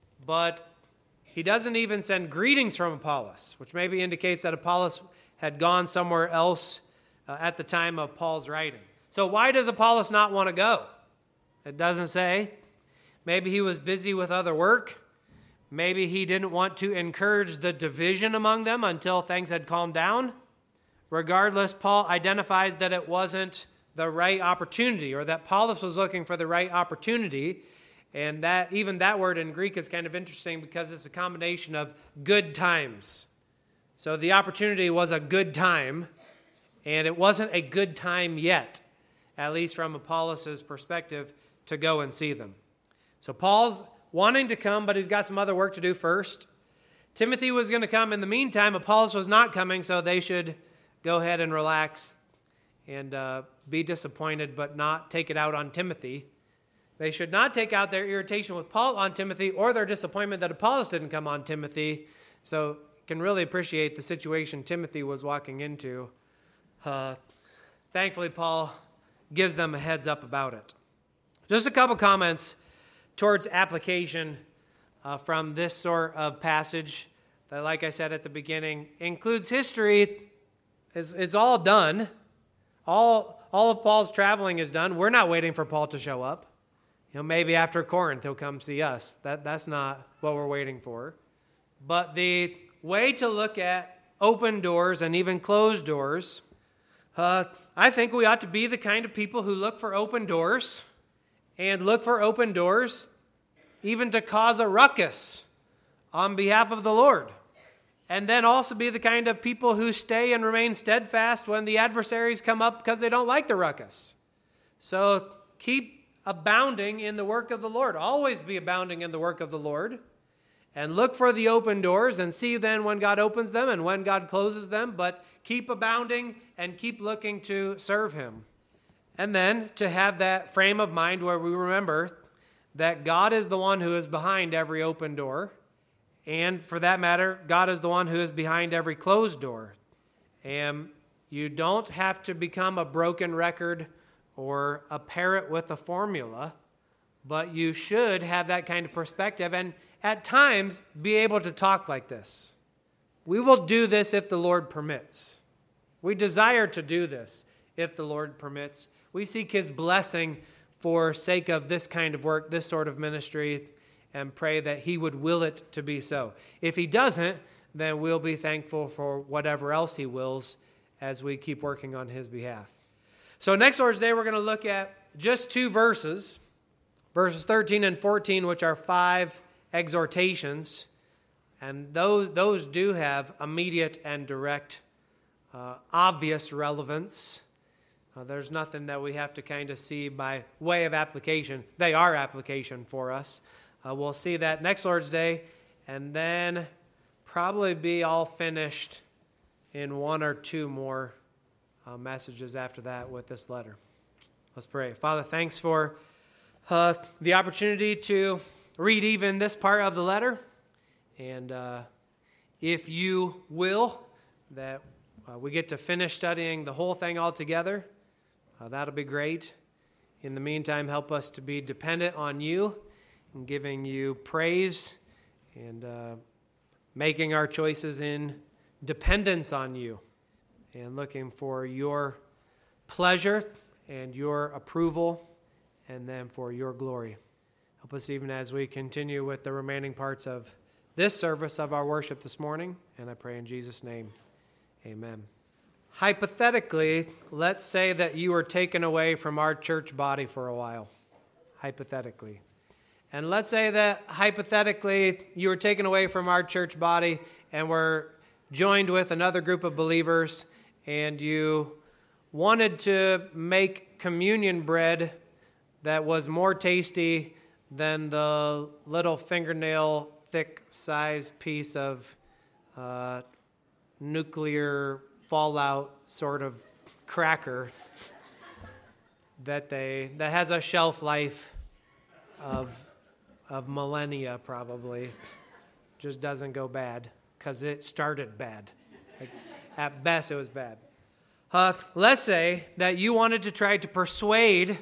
but he doesn't even send greetings from Apollos, which maybe indicates that Apollos had gone somewhere else Uh, at the time of Paul's writing. So why does Apollos not want to go? It doesn't say. Maybe he was busy with other work. Maybe he didn't want to encourage the division among them until things had calmed down. Regardless, Paul identifies that it wasn't the right opportunity, or that Apollos was looking for the right opportunity. And that even that word in Greek is kind of interesting because it's a combination of good times. So the opportunity was a good time. And it wasn't a good time yet, at least from Apollos' perspective, to go and see them. So Paul's wanting to come, but he's got some other work to do first. Timothy was going to come in the meantime. Apollos was not coming, so they should go ahead and relax and uh, be disappointed, but not take it out on Timothy. They should not take out their irritation with Paul on Timothy or their disappointment that Apollos didn't come on Timothy. So you can really appreciate the situation Timothy was walking into. Uh, thankfully, Paul gives them a heads up about it. Just a couple comments towards application uh, from this sort of passage that, like I said at the beginning, includes history. It's, it's all done. All, all of Paul's traveling is done. We're not waiting for Paul to show up. You know, maybe after Corinth he'll come see us. That, that's not what we're waiting for. But the way to look at open doors and even closed doors, Uh, I think we ought to be the kind of people who look for open doors and look for open doors even to cause a ruckus on behalf of the Lord. And then also be the kind of people who stay and remain steadfast when the adversaries come up because they don't like the ruckus. So keep abounding in the work of the Lord. Always be abounding in the work of the Lord. And look for the open doors and see then when God opens them and when God closes them. But keep abounding and keep looking to serve him. And then to have that frame of mind where we remember that God is the one who is behind every open door. And for that matter, God is the one who is behind every closed door. And you don't have to become a broken record or a parrot with a formula, but you should have that kind of perspective and at times be able to talk like this. We will do this if the Lord permits. We desire to do this if the Lord permits. We seek his blessing for sake of this kind of work, this sort of ministry, and pray that he would will it to be so. If he doesn't, then we'll be thankful for whatever else he wills as we keep working on his behalf. So next Lord's Day, we're going to look at just two verses, verses thirteen and fourteen, which are five exhortations. And those, those do have immediate and direct, uh, obvious relevance. Uh, there's nothing that we have to kind of see by way of application. They are application for us. Uh, we'll see that next Lord's Day, and then probably be all finished in one or two more uh, messages after that with this letter. Let's pray. Father, thanks for uh, the opportunity to read even this part of the letter, and uh, if you will, that uh, we get to finish studying the whole thing all together, uh, that'll be great. In the meantime, help us to be dependent on you, and giving you praise and uh, making our choices in dependence on you and looking for your pleasure and your approval and then for your glory. Help us even as we continue with the remaining parts of this service of our worship this morning, and I pray in Jesus' name, amen. Hypothetically, let's say that you were taken away from our church body for a while, hypothetically. And let's say that hypothetically you were taken away from our church body and were joined with another group of believers and you wanted to make communion bread that was more tasty than the little fingernail thick size piece of uh, nuclear fallout sort of cracker that they that has a shelf life of of millennia probably, just doesn't go bad because it started bad. Like, at best, it was bad. Uh, let's say that you wanted to try to persuade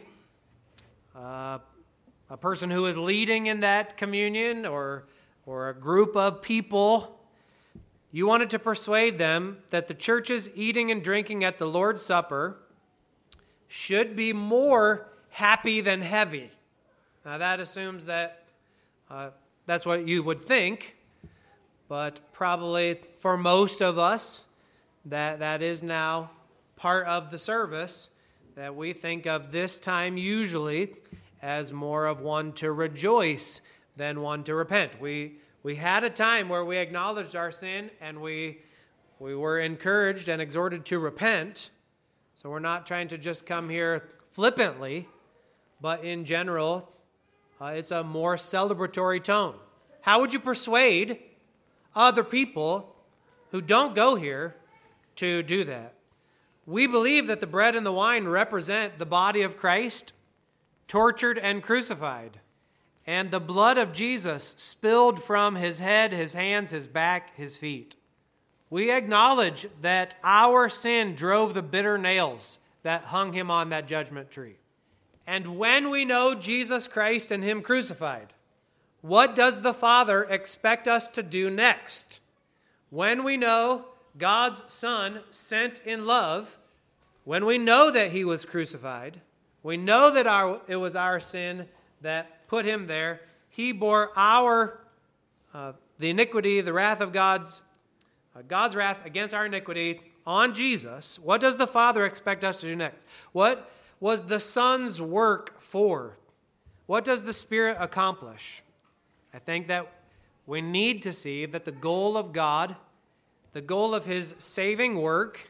uh, a person who is leading in that communion or or a group of people. You wanted to persuade them that the church's eating and drinking at the Lord's Supper should be more happy than heavy. Now that assumes that Uh, that's what you would think, but probably for most of us, that, that is now part of the service, that we think of this time usually as more of one to rejoice than one to repent. We we had a time where we acknowledged our sin and we we were encouraged and exhorted to repent. So we're not trying to just come here flippantly, but in general, Uh, it's a more celebratory tone. How would you persuade other people who don't go here to do that? We believe that the bread and the wine represent the body of Christ, tortured and crucified, and the blood of Jesus spilled from his head, his hands, his back, his feet. We acknowledge that our sin drove the bitter nails that hung him on that judgment tree. And when we know Jesus Christ and him crucified, what does the Father expect us to do next? When we know God's Son sent in love, when we know that he was crucified, we know that our, it was our sin that put him there. He bore our, uh, the iniquity, the wrath of God's, uh, God's wrath against our iniquity on Jesus. What does the Father expect us to do next? What was the Son's work for? What does the Spirit accomplish? I think that we need to see that the goal of God, the goal of his saving work,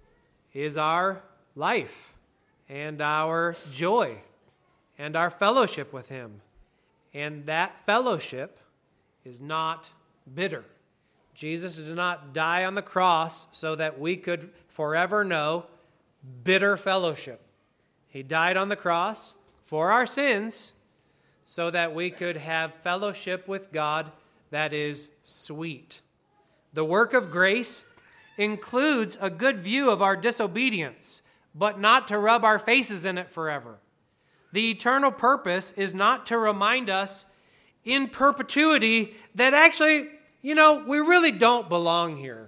is our life and our joy and our fellowship with him. And that fellowship is not bitter. Jesus did not die on the cross so that we could forever know bitter fellowship. He died on the cross for our sins so that we could have fellowship with God that is sweet. The work of grace includes a good view of our disobedience, but not to rub our faces in it forever. The eternal purpose is not to remind us in perpetuity that actually, you know, we really don't belong here.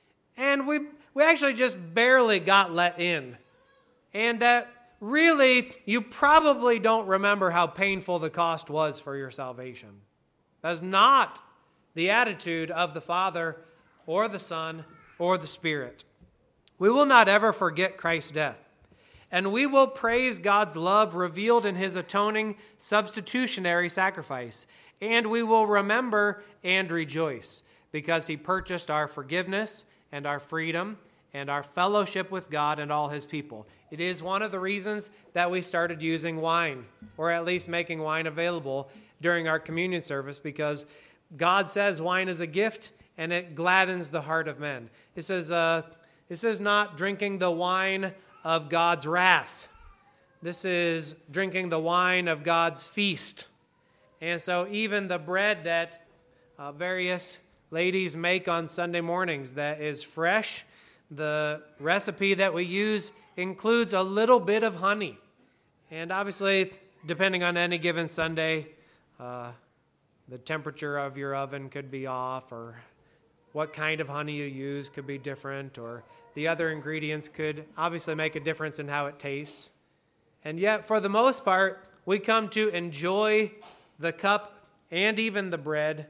And we we actually just barely got let in. And that really, you probably don't remember how painful the cost was for your salvation. That's not the attitude of the Father or the Son or the Spirit. We will not ever forget Christ's death. And we will praise God's love revealed in his atoning substitutionary sacrifice. And we will remember and rejoice because he purchased our forgiveness and our freedom and our fellowship with God and all his people. It is one of the reasons that we started using wine, or at least making wine available during our communion service, because God says wine is a gift and it gladdens the heart of men. It says, uh, this is not drinking the wine of God's wrath. This is drinking the wine of God's feast. And so even the bread that uh, various ladies make on Sunday mornings that is fresh, the recipe that we use includes a little bit of honey. And obviously, depending on any given Sunday, uh, the temperature of your oven could be off, or what kind of honey you use could be different, or the other ingredients could obviously make a difference in how it tastes. And yet, for the most part, we come to enjoy the cup and even the bread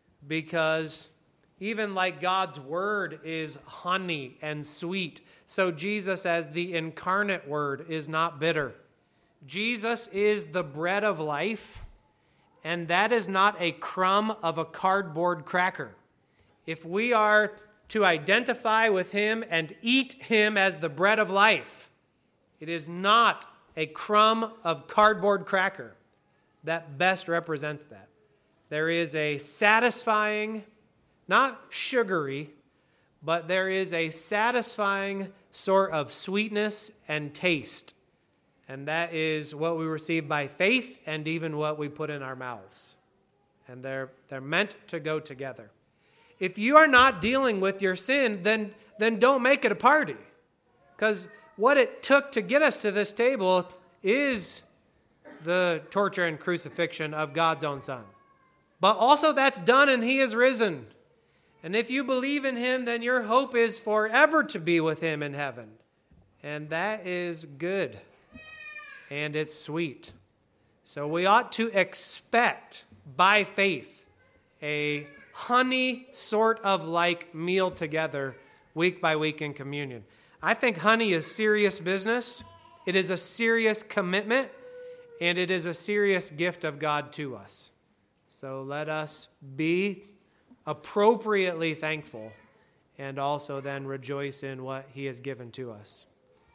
because even like God's word is honey and sweet, so Jesus as the incarnate word is not bitter. Jesus is the bread of life, and that is not a crumb of a cardboard cracker. If we are to identify with him and eat him as the bread of life, it is not a crumb of cardboard cracker that best represents that. There is a satisfying, not sugary, but there is a satisfying sort of sweetness and taste. And that is what we receive by faith and even what we put in our mouths. And they're, they're meant to go together. If you are not dealing with your sin, then, then don't make it a party. Because what it took to get us to this table is the torture and crucifixion of God's own Son. But also that's done and he is risen. And if you believe in him, then your hope is forever to be with him in heaven. And that is good. And it's sweet. So we ought to expect by faith a honey sort of like meal together week by week in communion. I think honey is serious business. It is a serious commitment, and it is a serious gift of God to us. So let us be appropriately thankful and also then rejoice in what he has given to us.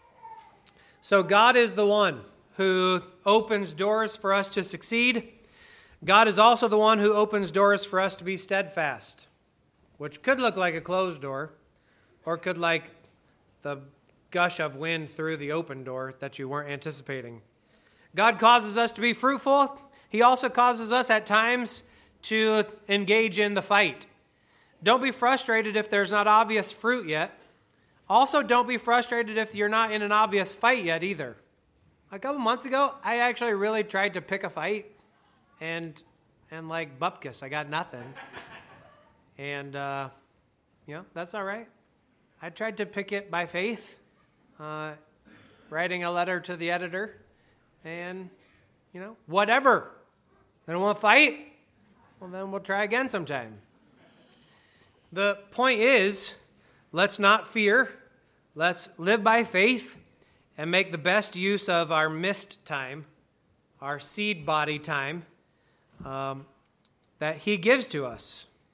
So God is the one who opens doors for us to succeed. God is also the one who opens doors for us to be steadfast, which could look like a closed door, or could like the gush of wind through the open door that you weren't anticipating. God causes us to be fruitful. He also causes us at times to engage in the fight. Don't be frustrated if there's not obvious fruit yet. Also, don't be frustrated if you're not in an obvious fight yet either. A couple months ago, I actually really tried to pick a fight, and and like bupkis, I got nothing. And, uh, you know, that's all right. I tried to pick it by faith, uh, writing a letter to the editor, and, you know, whatever. They don't want to fight? Well, then we'll try again sometime. The point is, let's not fear. Let's live by faith and make the best use of our missed time, our seed body time, um, that he gives to us.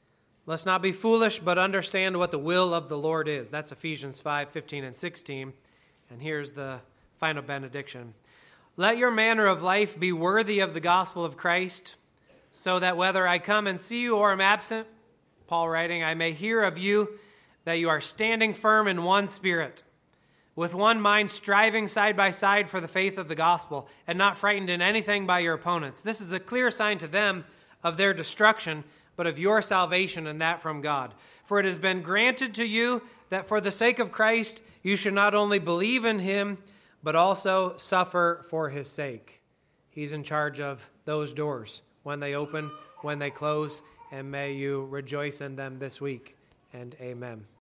Let's not be foolish, but understand what the will of the Lord is. That's Ephesians five, fifteen, and sixteen. And here's the final benediction. Let your manner of life be worthy of the gospel of Christ, so that whether I come and see you or am absent, Paul writing, I may hear of you that you are standing firm in one spirit, with one mind striving side by side for the faith of the gospel, and not frightened in anything by your opponents. This is a clear sign to them of their destruction, but of your salvation, and that from God. For it has been granted to you that for the sake of Christ you should not only believe in him, but also suffer for his sake. He's in charge of those doors, when they open, when they close, and may you rejoice in them this week. And amen.